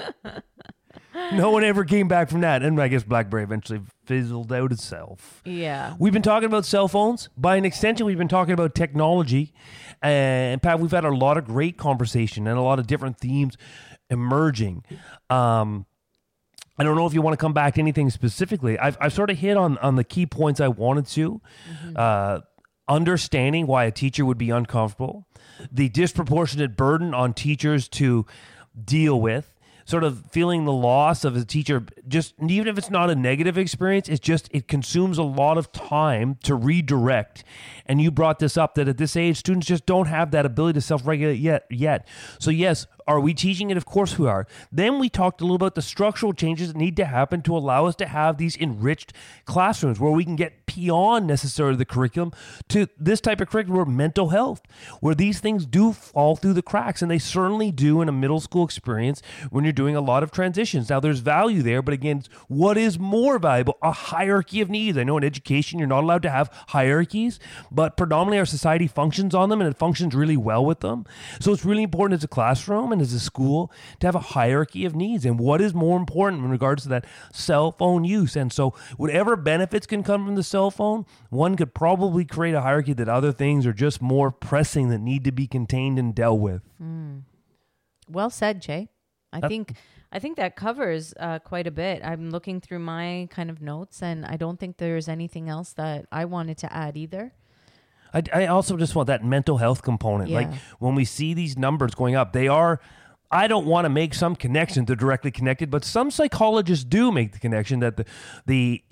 No one ever came back from that. And I guess BlackBerry eventually fizzled out itself. Yeah. We've been talking about cell phones. By an extension, we've been talking about technology. And Pat, we've had a lot of great conversation and a lot of different themes emerging. I don't know if you want to come back to anything specifically. I've sort of hit on the key points I wanted to. Understanding why a teacher would be uncomfortable, the disproportionate burden on teachers to deal with, sort of feeling the loss of a teacher, just even if it's not a negative experience, it consumes a lot of time to redirect. And you brought this up that at this age, students just don't have that ability to self-regulate yet. So yes, are we teaching it? Of course we are. Then we talked a little about the structural changes that need to happen to allow us to have these enriched classrooms where we can get beyond necessarily the curriculum to this type of curriculum where mental health, where these things do fall through the cracks, and they certainly do in a middle school experience when you're doing a lot of transitions. Now there's value there, but again, what is more valuable? A hierarchy of needs. I know in education you're not allowed to have hierarchies, but predominantly our society functions on them, and it functions really well with them. So it's really important as a classroom and as a school to have a hierarchy of needs and what is more important in regards to that cell phone use. And so whatever benefits can come from the cell phone, one could probably create a hierarchy that other things are just more pressing that need to be contained and dealt with. Well said, Jay. I think that covers quite a bit. I'm looking through my kind of notes, and I don't think there's anything else that I wanted to add either. I also just want that mental health component. Yeah. Like when we see these numbers going up, I don't want to make some connection to directly connected, but some psychologists do make the connection that the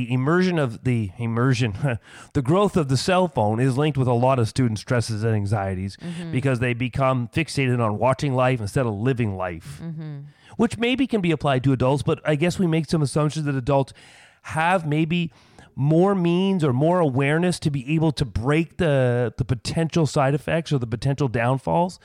growth of the cell phone is linked with a lot of student stresses and anxieties because they become fixated on watching life instead of living life, which maybe can be applied to adults, but I guess we make some assumptions that adults have maybe more means or more awareness to be able to break the potential side effects or the potential downfalls.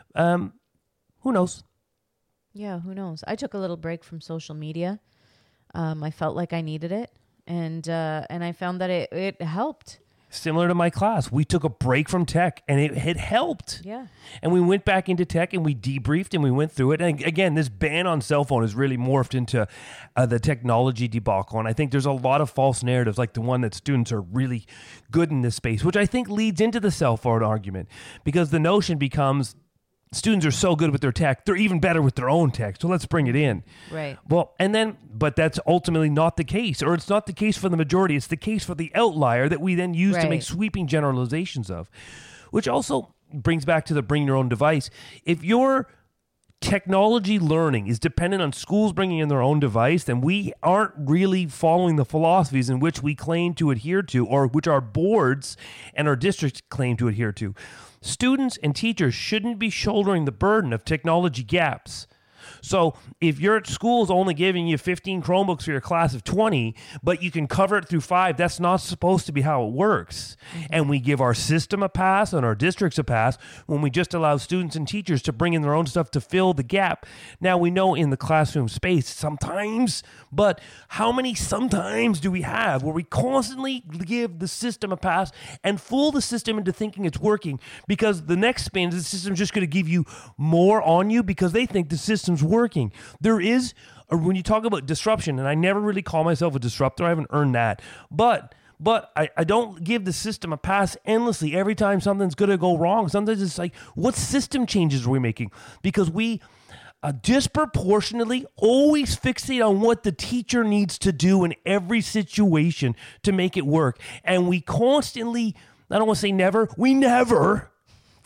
Who knows? Yeah, who knows? I took a little break from social media. I felt like I needed it, and I found that it helped. Similar to my class, we took a break from tech, and it helped. Yeah. And we went back into tech, and we debriefed, and we went through it. And again, this ban on cell phone has really morphed into the technology debacle. And I think there's a lot of false narratives, like the one that students are really good in this space, which I think leads into the cell phone argument, because the notion becomes students are so good with their tech, they're even better with their own tech. So let's bring it in. Right. Well, but that's ultimately not the case, or it's not the case for the majority. It's the case for the outlier that we then use to make sweeping generalizations of, which also brings back to the bring your own device. If your technology learning is dependent on schools bringing in their own device, then we aren't really following the philosophies in which we claim to adhere to, or which our boards and our districts claim to adhere to. Students and teachers shouldn't be shouldering the burden of technology gaps. So if your school is only giving you 15 Chromebooks for your class of 20, but you can cover it through 5, that's not supposed to be how it works. And we give our system a pass and our districts a pass when we just allow students and teachers to bring in their own stuff to fill the gap. Now, we know in the classroom space sometimes, but how many sometimes do we have where we constantly give the system a pass and fool the system into thinking it's working, because the next spin is the system's just going to give you more on you because they think the system's working. There is, when you talk about disruption, and I never really call myself a disruptor, I haven't earned that, but I don't give the system a pass endlessly every time something's going to go wrong. Sometimes it's like, what system changes are we making? Because we disproportionately always fixate on what the teacher needs to do in every situation to make it work. And we constantly, I don't want to say never, we never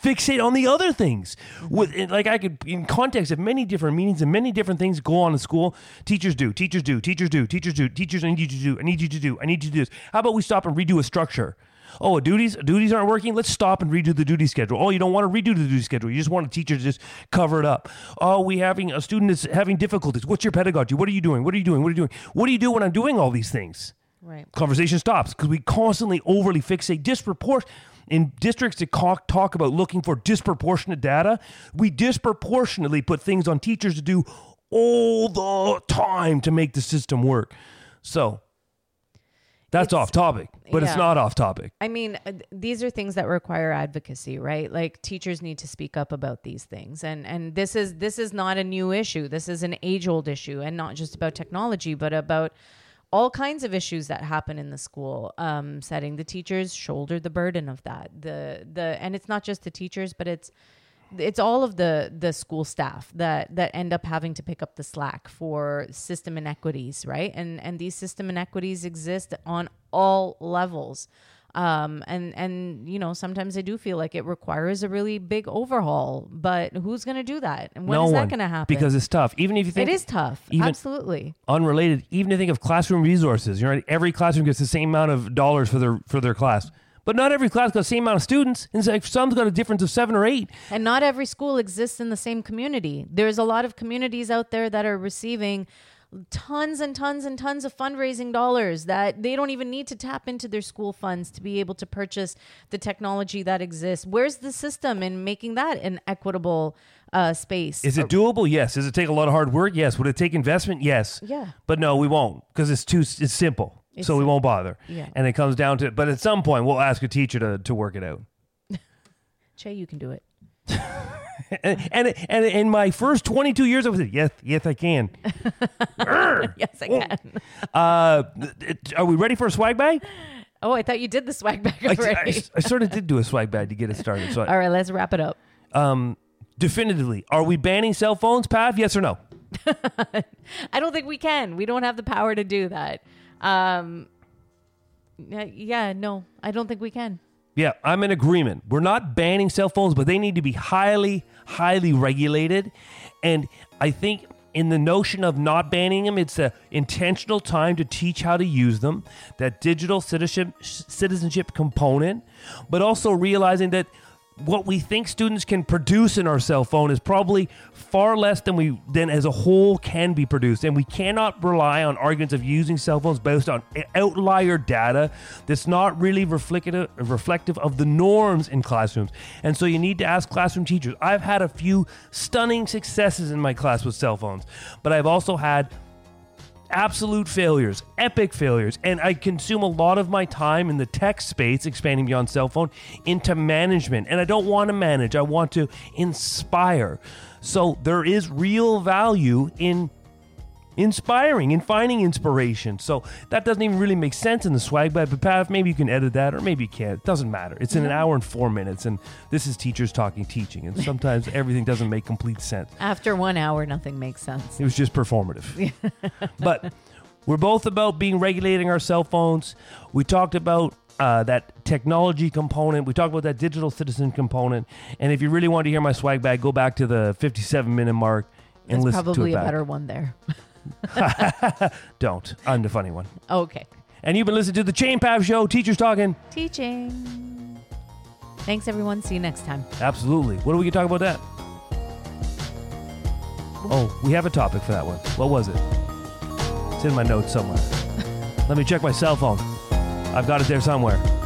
fixate on the other things. Like I could, in context of many different meetings and many different things go on in school, teachers do, teachers do, teachers do, teachers do, teachers, I need you to do, I need you to do, I need you to do this. How about we stop and redo a structure? Oh, duties aren't working? Let's stop and redo the duty schedule. Oh, you don't want to redo the duty schedule. You just want a teacher to just cover it up. Oh, a student is having difficulties. What's your pedagogy? What are you doing? What are you doing? What are you doing? What do you do when I'm doing all these things? Right. Conversation stops because we constantly overly fixate. In districts that talk about looking for disproportionate data, we disproportionately put things on teachers to do all the time to make the system work. So that's off topic, but it's not off topic. I mean, these are things that require advocacy, right? Like teachers need to speak up about these things. And this is not a new issue. This is an age-old issue, and not just about technology, but about all kinds of issues that happen in the school setting. The teachers shoulder the burden of that. And it's not just the teachers, but it's all of the school staff that end up having to pick up the slack for system inequities, right? And these system inequities exist on all levels. And you know, sometimes I do feel like it requires a really big overhaul, but who's going to do that? And when is that going to happen? Because it's tough. Even if you think it is tough, absolutely. Unrelated, even if you think of classroom resources, you know, every classroom gets the same amount of dollars for their class. But not every class got the same amount of students. And like some's got a difference of 7 or 8. And not every school exists in the same community. There's a lot of communities out there that are receiving tons and tons and tons of fundraising dollars that they don't even need to tap into their school funds to be able to purchase the technology that exists. Where's the system in making that an equitable space? Is it doable? Yes. Does it take a lot of hard work? Yes. Would it take investment? Yes. Yeah. But no, we won't, because it's simple. So we won't bother. Yeah. And it comes down to it. But at some point, we'll ask a teacher to work it out. Che, you can do it. and in my first 22 years, I was like, yes, I can. Yes, I can. Are we ready for a swag bag? Oh, I thought you did the swag bag already. I sort of did do a swag bag to get it started. So all right, let's wrap it up. Definitively, are we banning cell phones, Pav? Yes or no? I don't think we can. We don't have the power to do that. No, I don't think we can. Yeah, I'm in agreement. We're not banning cell phones, but they need to be highly, highly regulated. And I think in the notion of not banning them, it's an intentional time to teach how to use them, that digital citizenship component, but also realizing that what we think students can produce in our cell phone is probably far less than as a whole can be produced. And we cannot rely on arguments of using cell phones based on outlier data that's not really reflective of the norms in classrooms. And so you need to ask classroom teachers. I've had a few stunning successes in my class with cell phones, but I've also had absolute failures, epic failures, and I consume a lot of my time in the tech space, expanding beyond cell phone, into management. And I don't want to manage, I want to inspire. So there is real value in inspiring, in finding inspiration. So that doesn't even really make sense in the swag bag, but Pav, maybe you can edit that, or maybe you can't. It doesn't matter. It's in an hour and 4 minutes, and this is teachers talking teaching, and sometimes everything doesn't make complete sense. After 1 hour, nothing makes sense. It was just performative. But we're both about regulating our cell phones. We talked about that technology component. We talked about that digital citizen component. And if you really want to hear my swag bag, go back to the 57-minute mark and There's listen to it probably a back. better one there. Don't. I'm the funny one. Okay. And you've been listening to the Chain Pav Show, Teachers Talking. Teaching. Thanks, everyone. See you next time. Absolutely. What are we going to talk about that? Oh, we have a topic for that one. What was it? It's in my notes somewhere. Let me check my cell phone. I've got it there somewhere.